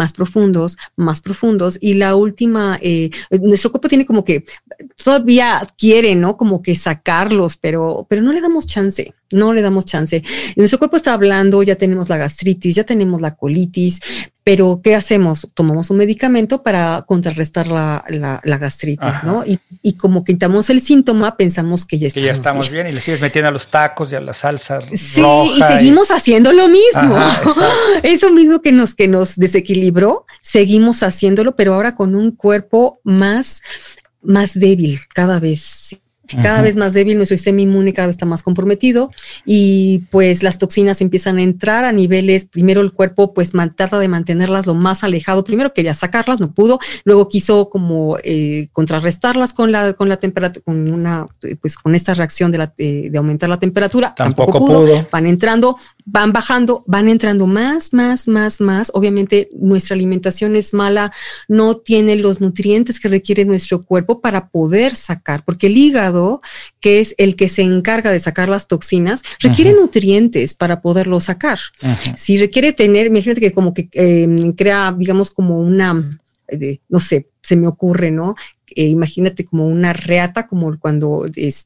y la última, nuestro cuerpo tiene como que todavía quiere, ¿no? Como que sacarlos, pero no le damos chance. Y nuestro cuerpo está hablando, ya tenemos la gastritis, ya tenemos la colitis, pero ¿qué hacemos? Tomamos un medicamento para contrarrestar la gastritis, ¿no? Y como quitamos el síntoma, pensamos que ya estamos bien, y le sigues metiendo a los tacos y a la salsa roja. Sí, y seguimos haciendo lo mismo. Eso mismo que nos desequilibró, seguimos haciéndolo, pero ahora con un cuerpo más débil cada vez. Cada vez más débil, nuestro sistema inmune cada vez está más comprometido, y pues las toxinas empiezan a entrar a niveles. Primero el cuerpo pues trata de mantenerlas lo más alejado. Primero quería sacarlas, no pudo. Luego quiso como contrarrestarlas con la temperatura, con esta reacción de aumentar la temperatura. Tampoco pudo. Van entrando, van bajando, van entrando más. Obviamente nuestra alimentación es mala, no tiene los nutrientes que requiere nuestro cuerpo para poder sacar, porque el hígado, que es el que se encarga de sacar las toxinas, requiere nutrientes para poderlo sacar. Si requiere tener, imagínate que como que crea, digamos, como una, no sé, se me ocurre, ¿no? Imagínate como una reata, como cuando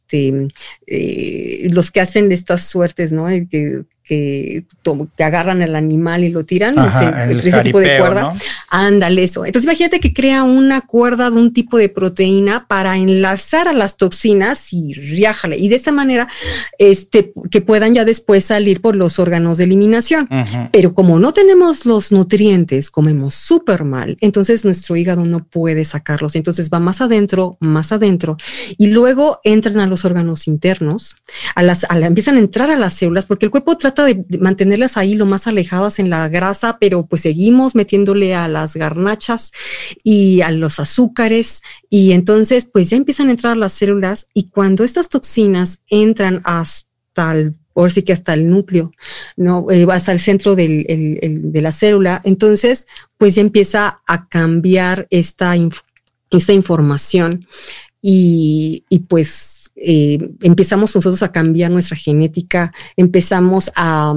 los que hacen estas suertes, ¿no? Que agarran al animal y lo tiran, ese tipo de cuerda. ¿No? Ándale, eso. Entonces imagínate que crea una cuerda de un tipo de proteína para enlazar a las toxinas y riájale. Y de esa manera que puedan ya después salir por los órganos de eliminación. Pero como no tenemos los nutrientes, comemos súper mal, entonces nuestro hígado no puede sacarlos. Entonces va más adentro, y luego entran a los órganos internos, empiezan a entrar a las células, porque el cuerpo trata de mantenerlas ahí lo más alejadas en la grasa, pero pues seguimos metiéndole a las garnachas y a los azúcares, y entonces pues ya empiezan a entrar a las células, y cuando estas toxinas entran hasta el núcleo, ¿no? Hasta el centro de la célula, entonces pues ya empieza a cambiar esta información, y pues empezamos nosotros a cambiar nuestra genética, empezamos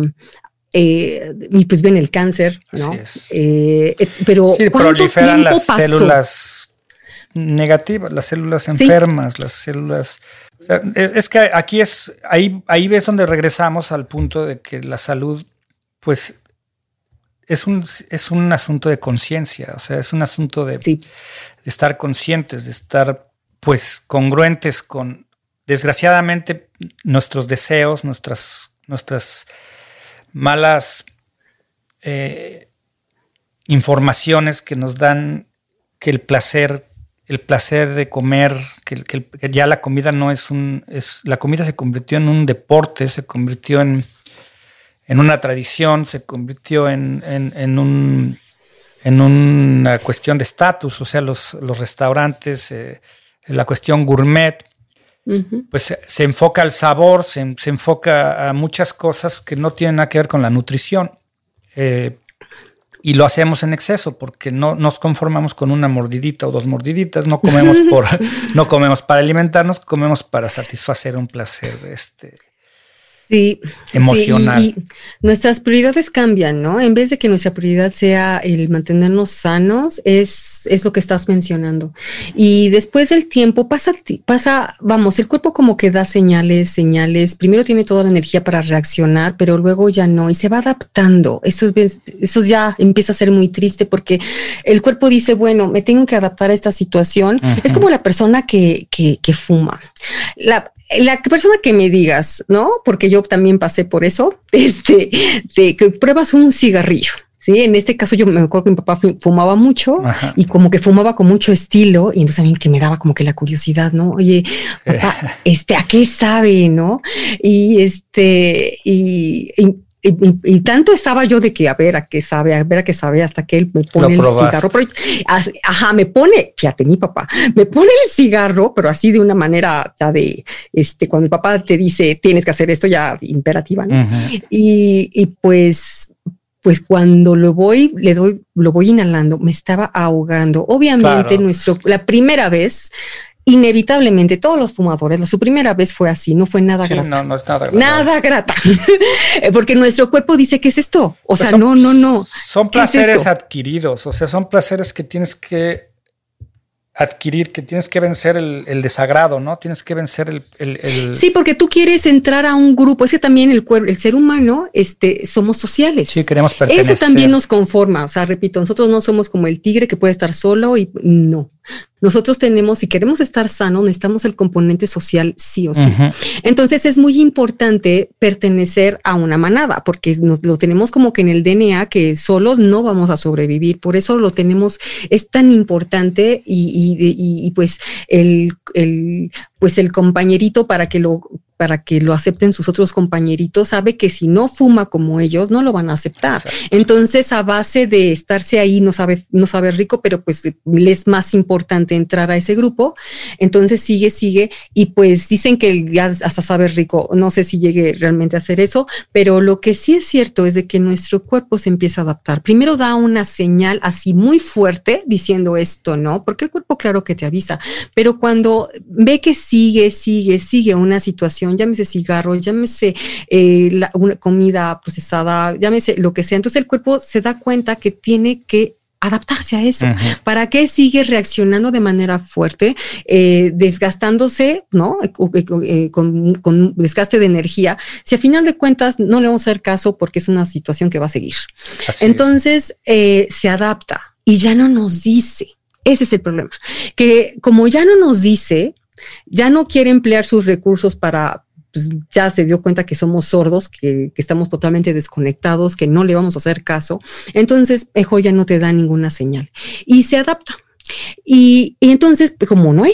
y pues viene el cáncer, ¿no? Así es. Pero sí, proliferan las células negativas, las células enfermas, las células. O sea, es que aquí ahí ves donde regresamos al punto de que la salud, pues, es un asunto de conciencia. O sea, es un asunto de estar conscientes, de estar, pues, congruentes con desgraciadamente nuestros deseos, nuestras malas informaciones que nos dan que el placer de comer, que ya la comida no la comida se convirtió en un deporte, se convirtió en una tradición, se convirtió en una cuestión de estatus, o sea, los restaurantes, la cuestión gourmet, pues se enfoca al sabor, se enfoca a muchas cosas que no tienen nada que ver con la nutrición. Y lo hacemos en exceso porque no nos conformamos con una mordidita o 2 mordiditas, no comemos para alimentarnos, comemos para satisfacer un placer sí, emocional. Sí, y nuestras prioridades cambian, ¿no? En vez de que nuestra prioridad sea el mantenernos sanos, es lo que estás mencionando. Y después del tiempo vamos, el cuerpo como que da señales. Primero tiene toda la energía para reaccionar, pero luego ya no, y se va adaptando. Eso ya empieza a ser muy triste porque el cuerpo dice, bueno, me tengo que adaptar a esta situación. Uh-huh. Es como la persona que fuma. La persona que me digas, ¿no? Porque yo también pasé por eso, de que pruebas un cigarrillo, ¿sí? En este caso yo me acuerdo que mi papá fumaba mucho. Ajá. Y como que fumaba con mucho estilo, y entonces a mí que me daba como que la curiosidad, ¿no? Oye, papá, ¿a qué sabe, no? Y tanto estaba yo de que a ver a qué sabe, hasta que él me pone el cigarro. Pero, me pone, fíjate, mi papá, me pone el cigarro, pero así de una manera ya de, cuando el papá te dice, tienes que hacer esto ya imperativa, ¿no? Uh-huh. Y pues cuando lo voy inhalando, me estaba ahogando. Obviamente claro. La primera vez, inevitablemente todos los fumadores, su primera vez fue así, no fue nada grata. No es nada grata. Nada grata. Porque nuestro cuerpo dice, ¿qué es esto? O sea, no. Son placeres adquiridos, o sea, son placeres que tienes que adquirir, que tienes que vencer el desagrado, ¿no? Tienes que vencer el... Sí, porque tú quieres entrar a un grupo. Es que también el ser humano, somos sociales. Sí, queremos pertenecer. Eso también nos conforma. O sea, repito, nosotros no somos como el tigre que puede estar solo y no. Nosotros si queremos estar sanos, necesitamos el componente social sí o sí. Uh-huh. Entonces es muy importante pertenecer a una manada, porque lo tenemos como que en el DNA, que solos no vamos a sobrevivir. Por eso lo tenemos, es tan importante y pues el compañerito para que lo acepten sus otros compañeritos, sabe que si no fuma como ellos, no lo van a aceptar. Exacto. Entonces, a base de estarse ahí, no sabe rico, pero pues le es más importante entrar a ese grupo. Entonces sigue, y pues dicen que ya hasta sabe rico. No sé si llegue realmente a hacer eso, pero lo que sí es cierto es de que nuestro cuerpo se empieza a adaptar. Primero da una señal así muy fuerte diciendo esto, ¿no? Porque el cuerpo claro que te avisa, pero cuando ve que sigue una situación, llámese cigarro, llámese una comida procesada, llámese lo que sea. Entonces el cuerpo se da cuenta que tiene que adaptarse a eso. Uh-huh. ¿Para qué sigue reaccionando de manera fuerte, desgastándose, ¿no? Con desgaste de energía? Si a final de cuentas no le vamos a hacer caso porque es una situación que va a seguir. Así entonces se adapta y ya no nos dice. Ese es el problema. Que como ya no nos dice, ya no quiere emplear sus recursos para, pues ya se dio cuenta que somos sordos, que estamos totalmente desconectados, que no le vamos a hacer caso. Entonces, mejor ya no te da ninguna señal y se adapta. Y entonces, como no hay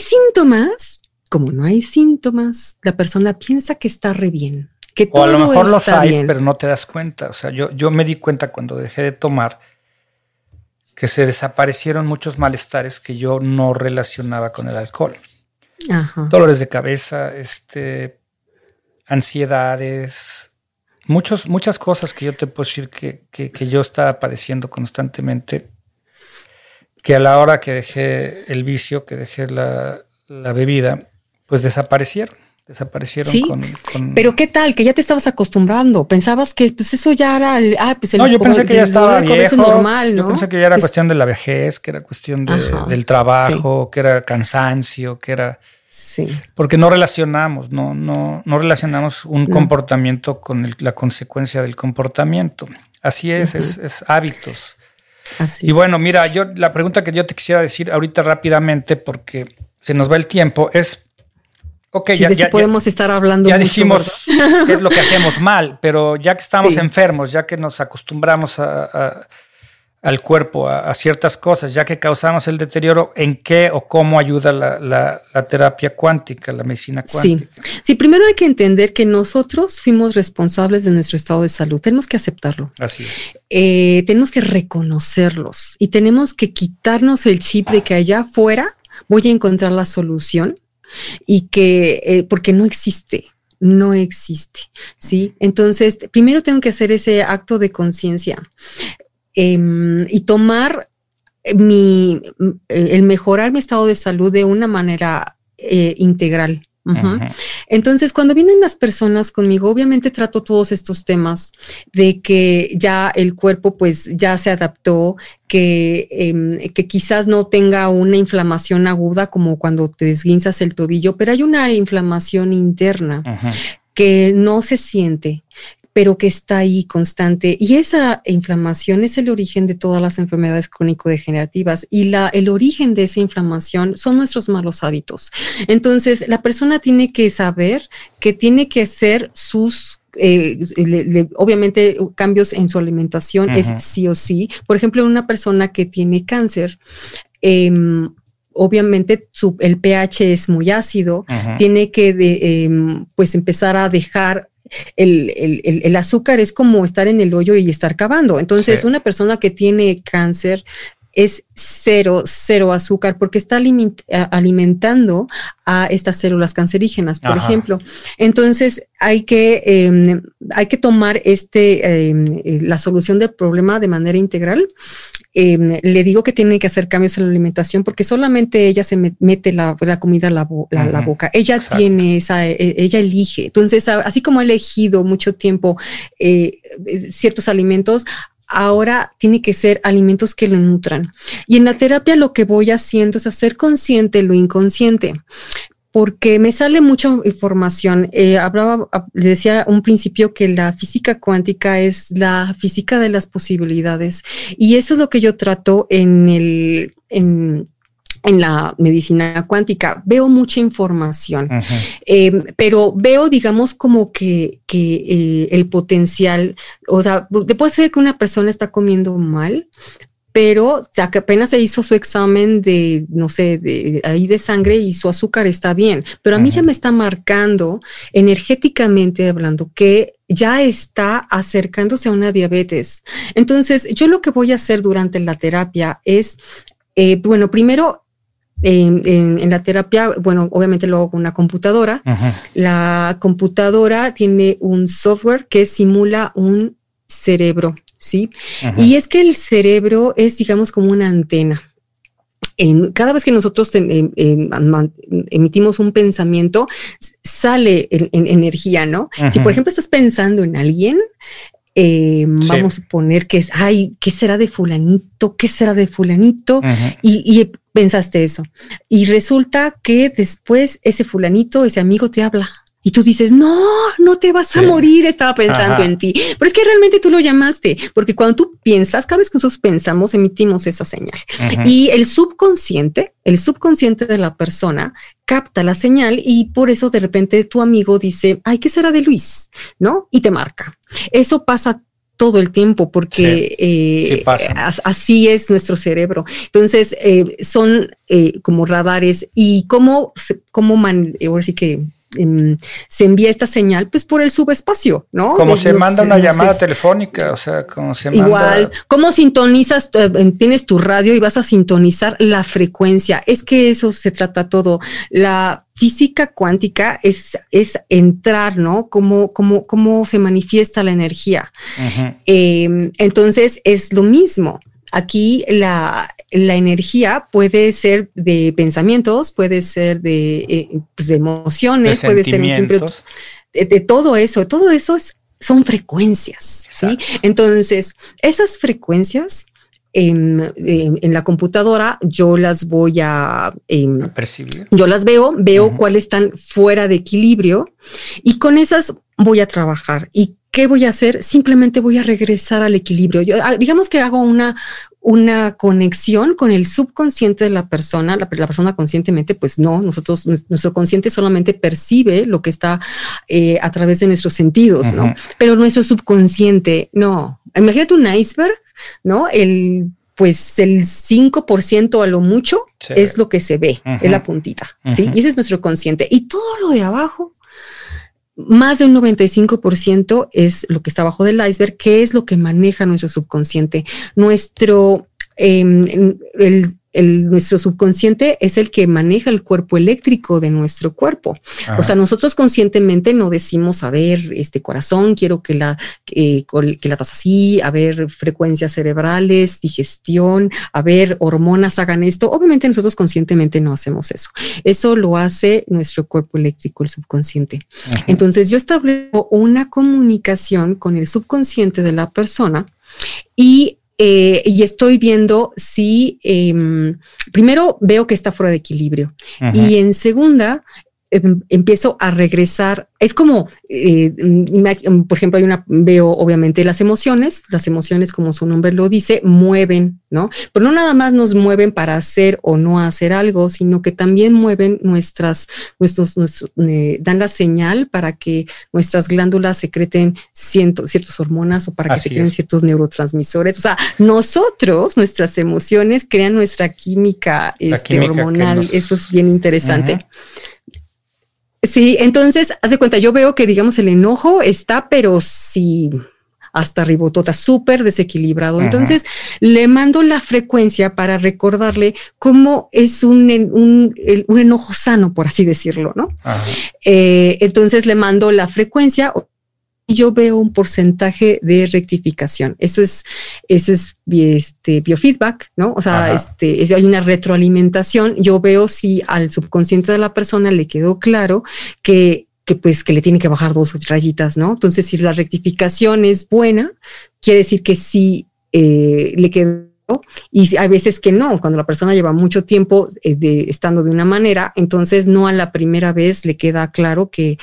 síntomas, la persona piensa que está re bien, que todo está bien. O a lo mejor los hay, pero no te das cuenta. O sea, yo me di cuenta cuando dejé de tomar que se desaparecieron muchos malestares que yo no relacionaba con el alcohol. Ajá. Dolores de cabeza, ansiedades, muchas cosas que yo te puedo decir que yo estaba padeciendo constantemente, que a la hora que dejé el vicio, que dejé la bebida, pues desaparecieron. Sí, pero ¿qué tal? Que ya te estabas acostumbrando. Pensabas que pues eso ya era yo pensé que ya estaba viejo. Normal, ¿no? Yo pensé que ya era cuestión de la vejez, que era cuestión del trabajo, que era cansancio, que era... Sí. Porque no relacionamos un comportamiento con la consecuencia del comportamiento. Así es, uh-huh. es hábitos. Así y bueno, mira, la pregunta que yo te quisiera decir ahorita rápidamente, porque se nos va el tiempo, es... Ok, sí, ya podemos estar hablando. Ya mucho, dijimos qué es lo que hacemos mal, pero ya que estamos enfermos, ya que nos acostumbramos al cuerpo, a ciertas cosas, ya que causamos el deterioro, ¿en qué o cómo ayuda la terapia cuántica, la medicina cuántica? Sí, primero hay que entender que nosotros fuimos responsables de nuestro estado de salud. Tenemos que aceptarlo. Así es. Tenemos que reconocerlos y tenemos que quitarnos el chip de que allá afuera voy a encontrar la solución y que, porque no existe, ¿sí? Entonces, primero tengo que hacer ese acto de conciencia y tomar el mejorar mi estado de salud de una manera integral. Uh-huh. Entonces, cuando vienen las personas conmigo, obviamente trato todos estos temas de que ya el cuerpo pues ya se adaptó, que quizás no tenga una inflamación aguda como cuando te desguinzas el tobillo, pero hay una inflamación interna que no se siente, pero que está ahí constante. Y esa inflamación es el origen de todas las enfermedades crónico-degenerativas y el origen de esa inflamación son nuestros malos hábitos. Entonces, la persona tiene que saber que tiene que hacer sus obviamente cambios en su alimentación es sí o sí. Por ejemplo, una persona que tiene cáncer, obviamente el pH es muy ácido, tiene que pues empezar a dejar el azúcar. Es como estar en el hoyo y estar cavando. Entonces, una persona que tiene cáncer es cero azúcar porque está alimentando a estas células cancerígenas, por ejemplo. Entonces, hay que tomar la solución del problema de manera integral. Le digo que tiene que hacer cambios en la alimentación porque solamente ella se mete la comida a la boca. Ella tiene ella elige. Entonces, así como ha elegido mucho tiempo ciertos alimentos, ahora tiene que ser alimentos que lo nutran. Y en la terapia lo que voy haciendo es hacer consciente lo inconsciente, porque me sale mucha información. Le decía un principio que la física cuántica es la física de las posibilidades. Y eso es lo que yo trato en la medicina cuántica. Veo mucha información, pero veo, digamos, como que el potencial, o sea, puede ser que una persona está comiendo mal, pero ya que apenas se hizo su examen de sangre y su azúcar está bien, pero a mí ya me está marcando energéticamente hablando que ya está acercándose a una diabetes. Entonces, yo lo que voy a hacer durante la terapia es, primero, en la terapia, obviamente lo hago con una computadora. La computadora tiene un software que simula un cerebro, ¿sí? Y es que el cerebro es, digamos, como una antena. Cada vez que nosotros emitimos un pensamiento, sale en energía, ¿no? Si, por ejemplo, estás pensando en alguien, vamos a suponer que es, ¿qué será de fulanito? ¿Qué será de fulanito? Y pensaste eso. Y resulta que después ese fulanito, ese amigo te habla. Y tú dices, no te vas a morir, estaba pensando en ti. Pero es que realmente tú lo llamaste, porque cuando tú piensas, cada vez que nosotros pensamos, emitimos esa señal. Y el subconsciente de la persona capta la señal y por eso de repente tu amigo dice, ¿qué será de Luis? ¿No? Y te marca. Eso pasa todo el tiempo porque así es nuestro cerebro. Entonces, son como radares y ahora sí que se envía esta señal pues por el subespacio, ¿no? Como se manda una llamada telefónica, o sea, como se manda... Igual, ¿cómo sintonizas? Tienes tu radio y vas a sintonizar la frecuencia. Es que eso se trata todo. La física cuántica es entrar, ¿no? Cómo se manifiesta la energía. Entonces, es lo mismo. Aquí la energía puede ser de pensamientos, puede ser de emociones, de puede ser de todo eso. Todo eso son frecuencias, ¿sí? Entonces, esas frecuencias en la computadora yo las voy a percibir. Yo las veo cuáles están fuera de equilibrio y con esas voy a trabajar. ¿Y qué voy a hacer? Simplemente voy a regresar al equilibrio. Yo, digamos que hago una conexión con el subconsciente de la persona. La persona conscientemente, pues no, nuestro consciente solamente percibe lo que está a través de nuestros sentidos, uh-huh. ¿no? Pero nuestro subconsciente, no. Imagínate un iceberg, ¿no? Pues el 5% a lo mucho es lo que se ve, uh-huh. es la puntita, uh-huh. ¿sí? Y ese es nuestro consciente. Y todo lo de abajo, más de un 95% es lo que está abajo del iceberg, que es lo que maneja nuestro subconsciente. Nuestro subconsciente es el que maneja el cuerpo eléctrico de nuestro cuerpo. Ajá. O sea, nosotros conscientemente no decimos, a ver, corazón, quiero que latas así, a ver, frecuencias cerebrales, digestión, a ver, hormonas hagan esto. Obviamente nosotros conscientemente no hacemos eso. Eso lo hace nuestro cuerpo eléctrico, el subconsciente. Ajá. Entonces yo establezco una comunicación con el subconsciente de la persona y estoy viendo si, primero veo que está fuera de equilibrio. Uh-huh. Y en segunda, empiezo a regresar. Es como, por ejemplo, veo obviamente las emociones, como su nombre lo dice, mueven, ¿no? Pero no nada más nos mueven para hacer o no hacer algo, sino que también mueven dan la señal para que nuestras glándulas secreten ciertas hormonas o para que secreten ciertos neurotransmisores. O sea, nuestras emociones crean nuestra química, hormonal. Eso es bien interesante. Uh-huh. Sí, entonces, haz de cuenta, yo veo que, digamos, el enojo está, pero sí, hasta arribotota, súper desequilibrado. Uh-huh. Entonces, le mando la frecuencia para recordarle cómo es un enojo sano, por así decirlo, ¿no? Uh-huh. Entonces, le mando la frecuencia y yo veo un porcentaje de rectificación. Eso es biofeedback, ¿no? O sea, hay una retroalimentación. Yo veo si al subconsciente de la persona le quedó claro que le tiene que bajar 2 rayitas, ¿no? Entonces, si la rectificación es buena, quiere decir que sí le quedó. Y hay veces que no, cuando la persona lleva mucho tiempo estando de una manera, entonces no a la primera vez le queda claro que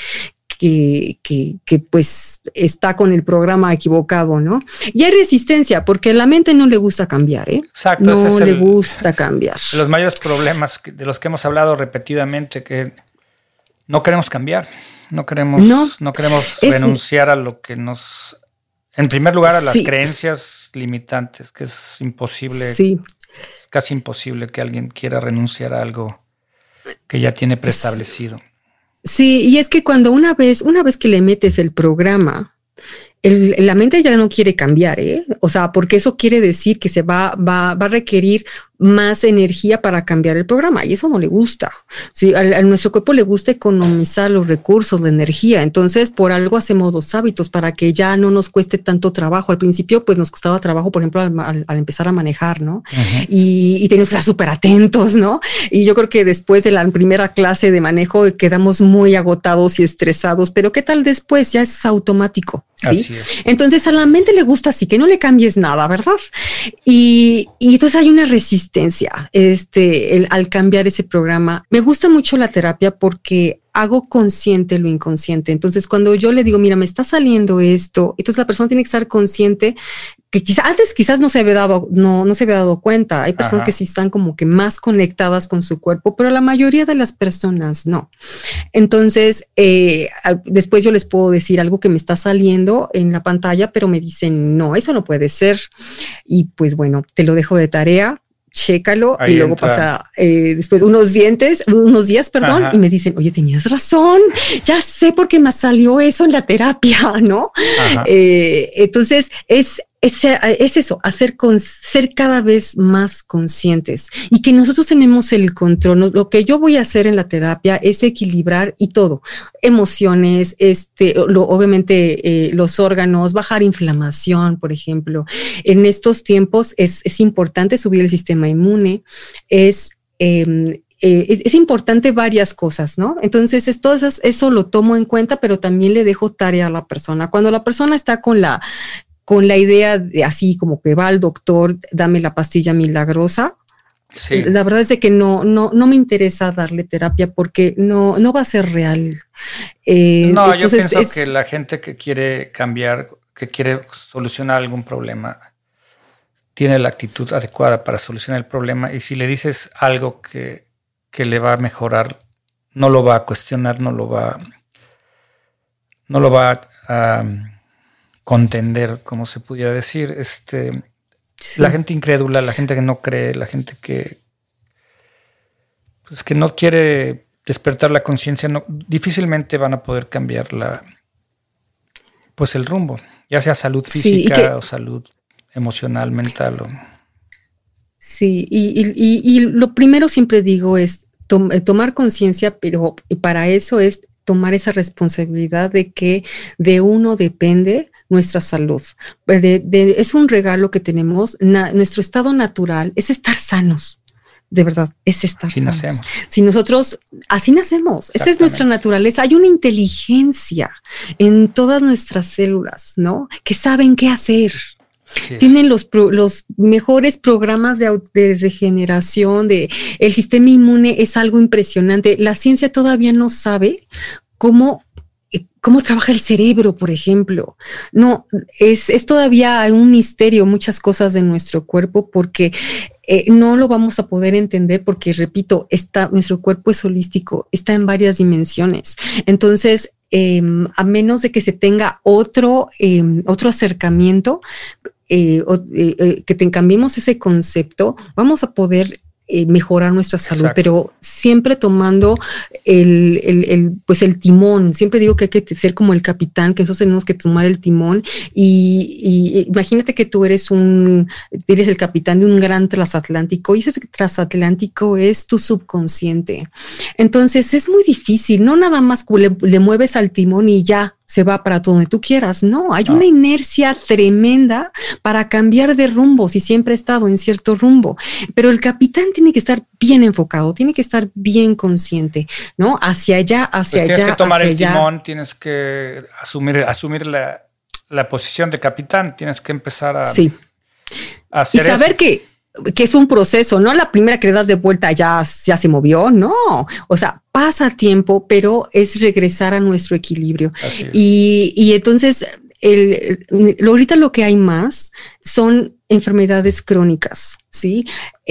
pues está con el programa equivocado, ¿no? Y hay resistencia porque a la mente no le gusta cambiar, ¿eh? Exacto. No le gusta cambiar. Los mayores problemas de los que hemos hablado repetidamente, que no queremos cambiar, no queremos renunciar a lo que nos... En primer lugar, a las creencias limitantes, que es imposible, es casi imposible que alguien quiera renunciar a algo que ya tiene preestablecido. Sí, y es que cuando una vez que le metes el programa, la mente ya no quiere cambiar, ¿eh? O sea, porque eso quiere decir que se va a requerir más energía para cambiar el programa y eso no le gusta. Sí, a nuestro cuerpo le gusta economizar los recursos, la energía. Entonces, por algo hacemos los hábitos para que ya no nos cueste tanto trabajo. Al principio, pues nos costaba trabajo, por ejemplo, al empezar a manejar, ¿no? Uh-huh. Y teníamos que estar súper atentos, ¿no? Y yo creo que después de la primera clase de manejo quedamos muy agotados y estresados, pero ¿qué tal después? Ya es automático, ¿sí? Así es. Entonces, a la mente le gusta así, que no le cambies nada, ¿verdad? Y entonces hay una resistencia al cambiar ese programa. Me gusta mucho la terapia porque hago consciente lo inconsciente. Entonces, cuando yo le digo, mira, me está saliendo esto, entonces la persona tiene que estar consciente que quizás no se había dado cuenta. Hay personas que sí están como que más conectadas con su cuerpo, pero la mayoría de las personas no. Entonces, después yo les puedo decir algo que me está saliendo en la pantalla, pero me dicen, no, eso no puede ser. Y pues bueno, te lo dejo de tarea. Chécalo. Ahí y luego pasa después unos días, y me dicen, oye, tenías razón, ya sé por qué me salió eso en la terapia, ¿no? Entonces es eso, ser cada vez más conscientes y que nosotros tenemos el control. Lo que yo voy a hacer en la terapia es equilibrar y todo, emociones, obviamente los órganos, bajar inflamación, por ejemplo. En estos tiempos es importante subir el sistema inmune, es importante varias cosas, ¿no? Entonces, eso lo tomo en cuenta, pero también le dejo tarea a la persona. Cuando la persona está con la idea de así como que va al doctor, dame la pastilla milagrosa. Sí. La verdad es de que no me interesa darle terapia porque no va a ser real. Yo pienso que la gente que quiere cambiar, que quiere solucionar algún problema, tiene la actitud adecuada para solucionar el problema, y si le dices algo que le va a mejorar, no lo va a cuestionar, no lo va a contender, como se pudiera decir. Sí. La gente incrédula, la gente que no cree, la gente que no quiere despertar la conciencia, difícilmente van a poder cambiar el rumbo, ya sea salud física o salud emocional, mental. Sí, y lo primero siempre digo es tomar conciencia, pero para eso es tomar esa responsabilidad de que de uno depende nuestra salud. Es un regalo que tenemos. Nuestro estado natural es estar sanos. De verdad, es estar así sanos. Nacemos. Si nosotros, así nacemos. Esa es nuestra naturaleza. Hay una inteligencia en todas nuestras células, ¿no? Que saben qué hacer. Tienen los mejores programas de regeneración, el sistema inmune es algo impresionante. La ciencia todavía no sabe cómo trabaja el cerebro, por ejemplo. No, es todavía un misterio muchas cosas de nuestro cuerpo porque no lo vamos a poder entender porque, repito, nuestro cuerpo es holístico, está en varias dimensiones. Entonces, a menos de que se tenga otro acercamiento, que cambiemos ese concepto, vamos a poder mejorar nuestra salud. Exacto. Pero siempre tomando el timón. Siempre digo que hay que ser como el capitán, que nosotros tenemos que tomar el timón y imagínate que tú eres el capitán de un gran transatlántico y ese transatlántico es tu subconsciente. Entonces es muy difícil, no nada más le mueves al timón y ya se va para donde tú quieras. No, hay una inercia tremenda para cambiar de rumbo si siempre ha estado en cierto rumbo. Pero el capitán tiene que estar bien enfocado, tiene que estar bien consciente, ¿no? Hacia allá, hacia allá. Tienes que tomar el timón, tienes que asumir la posición de capitán, tienes que empezar a hacer y saber que es un proceso, no la primera que le das de vuelta ya se movió, no, o sea, pasa tiempo, pero es regresar a nuestro equilibrio. Y entonces ahorita lo que hay más son enfermedades crónicas, ¿sí?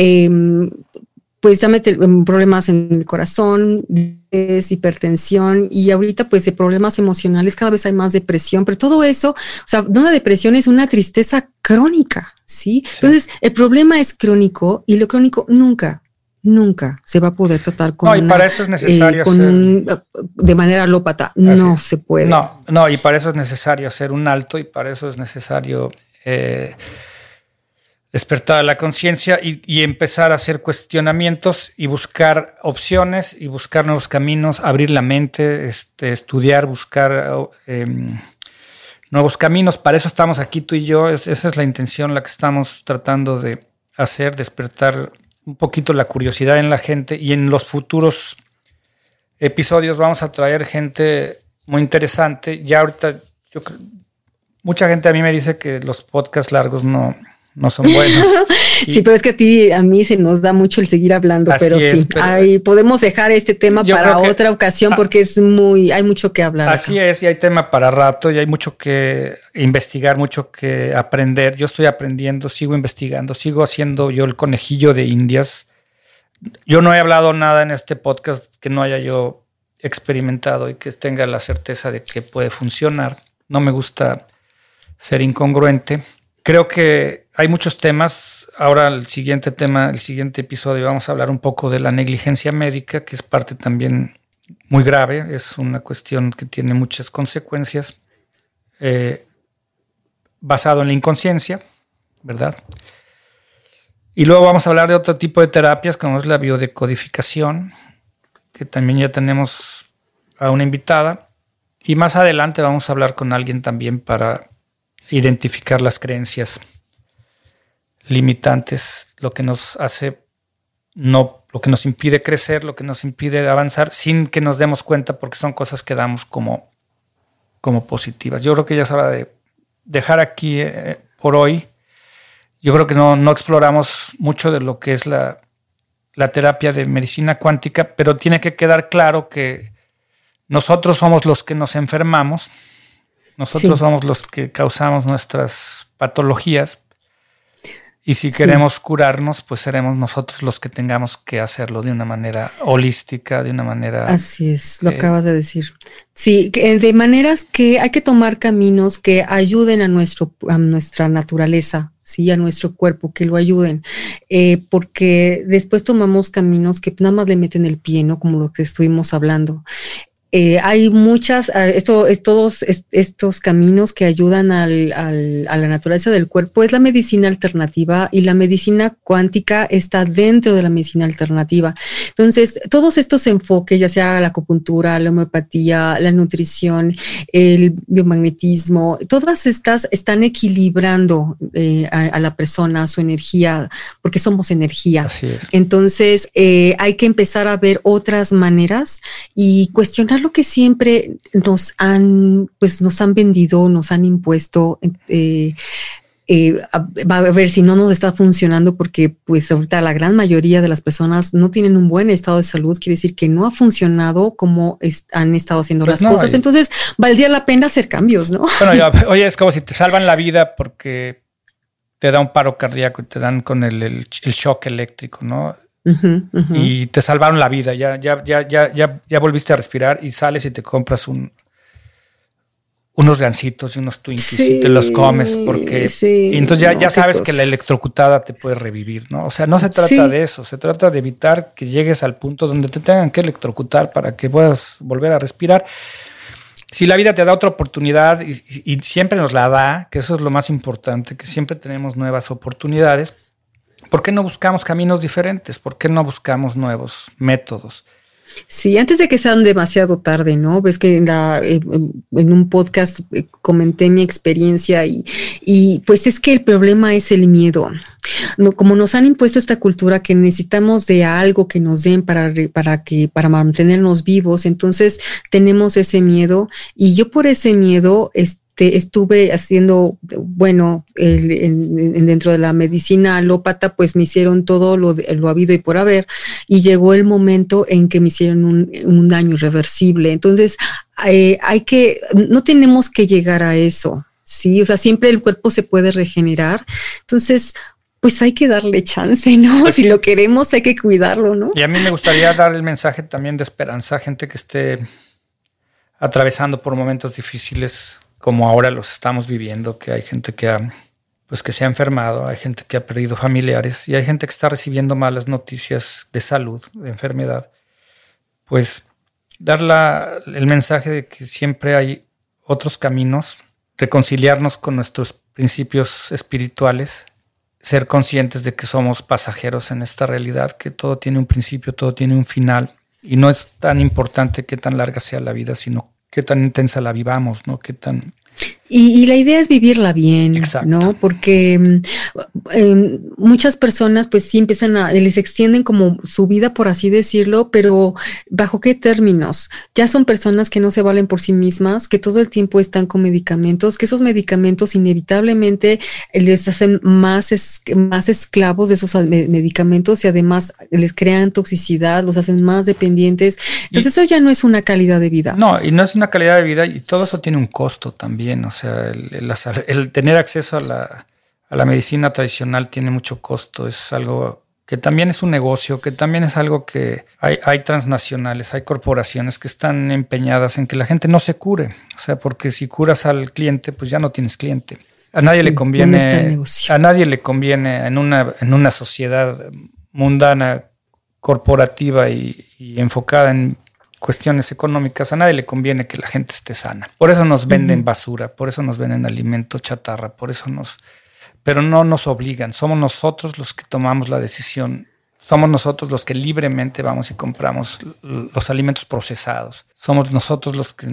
Pues llámate problemas en el corazón, hipertensión y ahorita pues de problemas emocionales, cada vez hay más depresión, pero todo eso, o sea, una depresión es una tristeza crónica, ¿sí? Entonces el problema es crónico y lo crónico nunca se va a poder tratar con y para eso es necesario de manera alópata, no se puede. No, y para eso es necesario hacer un alto y para eso es necesario despertar la conciencia y empezar a hacer cuestionamientos y buscar opciones y buscar nuevos caminos, abrir la mente, estudiar, buscar nuevos caminos. Para eso estamos aquí tú y yo. Esa es la intención, la que estamos tratando de hacer, despertar un poquito la curiosidad en la gente. Y en los futuros episodios vamos a traer gente muy interesante. Ya ahorita yo creo, mucha gente a mí me dice que los podcasts largos no son buenos. Sí, pero es que a mí se nos da mucho el seguir hablando, pero podemos dejar este tema para otra ocasión porque hay mucho que hablar. Así es, y hay tema para rato y hay mucho que investigar, mucho que aprender. Yo estoy aprendiendo, sigo investigando, sigo haciendo yo el conejillo de Indias. Yo no he hablado nada en este podcast que no haya yo experimentado y que tenga la certeza de que puede funcionar. No me gusta ser incongruente. Creo que hay muchos temas. Ahora el siguiente episodio vamos a hablar un poco de la negligencia médica, que es parte también muy grave. Es una cuestión que tiene muchas consecuencias, basado en la inconsciencia, ¿verdad? Y luego vamos a hablar de otro tipo de terapias, como es la biodecodificación, que también ya tenemos a una invitada. Y más adelante vamos a hablar con alguien también para identificar las creencias limitantes, lo que nos impide crecer, lo que nos impide avanzar sin que nos demos cuenta, porque son cosas que damos como positivas. Yo creo que ya es hora de dejar aquí por hoy. Yo creo que no exploramos mucho de lo que es la terapia de medicina cuántica, pero tiene que quedar claro que nosotros somos los que nos enfermamos. Nosotros somos los que causamos nuestras patologías, Y si queremos curarnos, pues seremos nosotros los que tengamos que hacerlo de una manera holística, de una manera... Así es, lo acabas de decir. Sí, de maneras que hay que tomar caminos que ayuden a nuestra naturaleza, sí, a nuestro cuerpo, que lo ayuden, porque después tomamos caminos que nada más le meten el pie, ¿no? Como lo que estuvimos hablando. Hay todos estos caminos que ayudan a la naturaleza del cuerpo. Es la medicina alternativa, y la medicina cuántica está dentro de la medicina alternativa. Entonces, todos estos enfoques, ya sea la acupuntura, la homeopatía, la nutrición, el biomagnetismo, todas estas están equilibrando a la persona, su energía, porque somos energía. Así es. Entonces, hay que empezar a ver otras maneras y cuestionar lo que siempre nos han vendido, nos han impuesto. Va a ver si no nos está funcionando, porque pues ahorita la gran mayoría de las personas no tienen un buen estado de salud. Quiere decir que no ha funcionado como han estado haciendo las cosas. Entonces valdría la pena hacer cambios, ¿no? Bueno, oye, es como si te salvan la vida porque te da un paro cardíaco y te dan con el shock eléctrico, ¿no? Y te salvaron la vida, ya volviste a respirar y sales y te compras unos gancitos y unos Twinkies y te los comes porque y entonces ya sabes que la electrocutada te puede revivir, ¿no? O sea, no se trata de eso, se trata de evitar que llegues al punto donde te tengan que electrocutar para que puedas volver a respirar. Si la vida te da otra oportunidad y siempre nos la da, que eso es lo más importante, que siempre tenemos nuevas oportunidades, ¿por qué no buscamos caminos diferentes? ¿Por qué no buscamos nuevos métodos? Sí, antes de que sean demasiado tarde, ¿no? Ves que en un podcast comenté mi experiencia y pues es que el problema es el miedo. No, como nos han impuesto esta cultura que necesitamos de algo que nos den para mantenernos vivos, entonces tenemos ese miedo, y yo por ese miedo estuve haciendo, dentro de la medicina alópata, pues me hicieron todo lo habido y por haber, y llegó el momento en que me hicieron un daño irreversible. Entonces, no tenemos que llegar a eso, ¿sí? O sea, siempre el cuerpo se puede regenerar. Entonces, pues hay que darle chance, ¿no? Pues si lo queremos, hay que cuidarlo, ¿no? Y a mí me gustaría dar el mensaje también de esperanza a gente que esté atravesando por momentos difíciles, como ahora los estamos viviendo, que hay gente que se ha enfermado, hay gente que ha perdido familiares y hay gente que está recibiendo malas noticias de salud, de enfermedad. Pues dar el mensaje de que siempre hay otros caminos, reconciliarnos con nuestros principios espirituales, ser conscientes de que somos pasajeros en esta realidad, que todo tiene un principio, todo tiene un final, y no es tan importante qué tan larga sea la vida, sino qué tan intensa la vivamos, ¿no? Qué tan... Y la idea es vivirla bien, exacto, ¿no? Porque muchas personas pues sí empiezan les extienden como su vida, por así decirlo, pero ¿bajo qué términos? Ya son personas que no se valen por sí mismas, que todo el tiempo están con medicamentos, que esos medicamentos inevitablemente les hacen más esclavos de esos medicamentos, y además les crean toxicidad, los hacen más dependientes. Entonces eso ya no es una calidad de vida. No, y no es una calidad de vida, y todo eso tiene un costo también, o sea, el tener acceso a la medicina tradicional tiene mucho costo. Es algo que también es un negocio, que también es algo que hay transnacionales, hay corporaciones que están empeñadas en que la gente no se cure. O sea, porque si curas al cliente, pues ya no tienes cliente. A nadie le conviene en una sociedad mundana, corporativa y enfocada en cuestiones económicas, a nadie le conviene que la gente esté sana. Por eso nos venden basura, por eso nos venden alimento chatarra, pero no nos obligan. Somos nosotros los que tomamos la decisión. Somos nosotros los que libremente vamos y compramos los alimentos procesados. Somos nosotros los que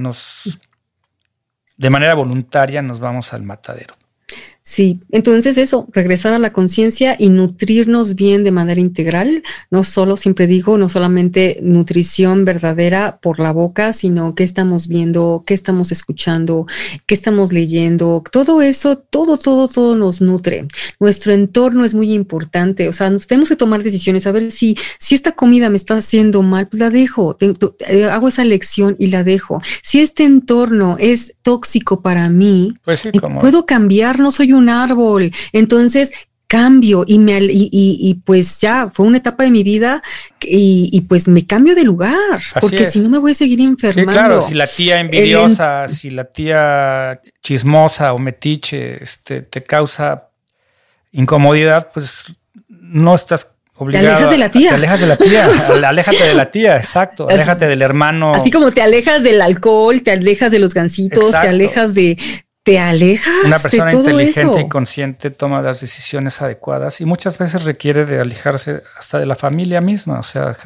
de manera voluntaria nos vamos al matadero. Sí, entonces eso, regresar a la conciencia y nutrirnos bien de manera integral, no solamente nutrición verdadera por la boca, sino qué estamos viendo, qué estamos escuchando, qué estamos leyendo, todo eso, todo nos nutre. Nuestro entorno es muy importante, o sea, nos tenemos que tomar decisiones, a ver si esta comida me está haciendo mal, pues la dejo, hago esa elección y la dejo. Si este entorno es tóxico para mí, pues sí, puedo cambiar, no soy un árbol. Entonces, cambio y pues ya fue una etapa de mi vida y pues me cambio de lugar, porque si no me voy a seguir enfermando. Sí, claro, si la tía envidiosa, si la tía chismosa o metiche te causa incomodidad, pues no estás obligado. Te alejas de la tía. Te alejas de la tía, aléjate de la tía, exacto, aléjate del hermano. Así como te alejas del alcohol, te alejas de los gansitos, exacto. Te alejas. Una persona de todo inteligente eso. y consciente toma las decisiones adecuadas y muchas veces requiere de alejarse hasta de la familia misma. O sea,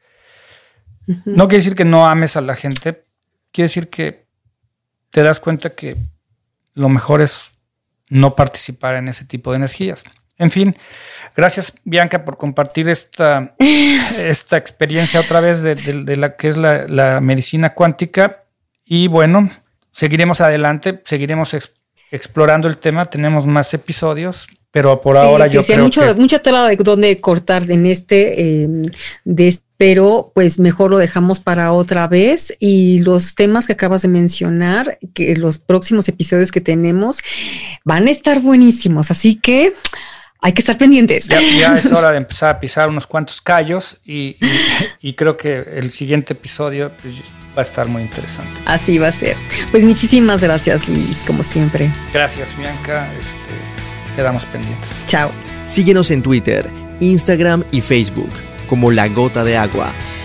no quiere decir que no ames a la gente, quiere decir que te das cuenta que lo mejor es no participar en ese tipo de energías. En fin, gracias Bianca por compartir esta experiencia otra vez de la que es la medicina cuántica y bueno, seguiremos adelante, seguiremos explorando el tema, tenemos más episodios, pero por ahora yo creo que... mucha tela de donde cortar en pero pues mejor lo dejamos para otra vez y los temas que acabas de mencionar, que los próximos episodios que tenemos van a estar buenísimos, así que hay que estar pendientes. Ya es hora de empezar a pisar unos cuantos callos y creo que el siguiente episodio pues, va a estar muy interesante. Así va a ser. Pues muchísimas gracias, Luis, como siempre. Gracias, Bianca. Quedamos pendientes. Chao. Síguenos en Twitter, Instagram y Facebook como La Gota de Agua.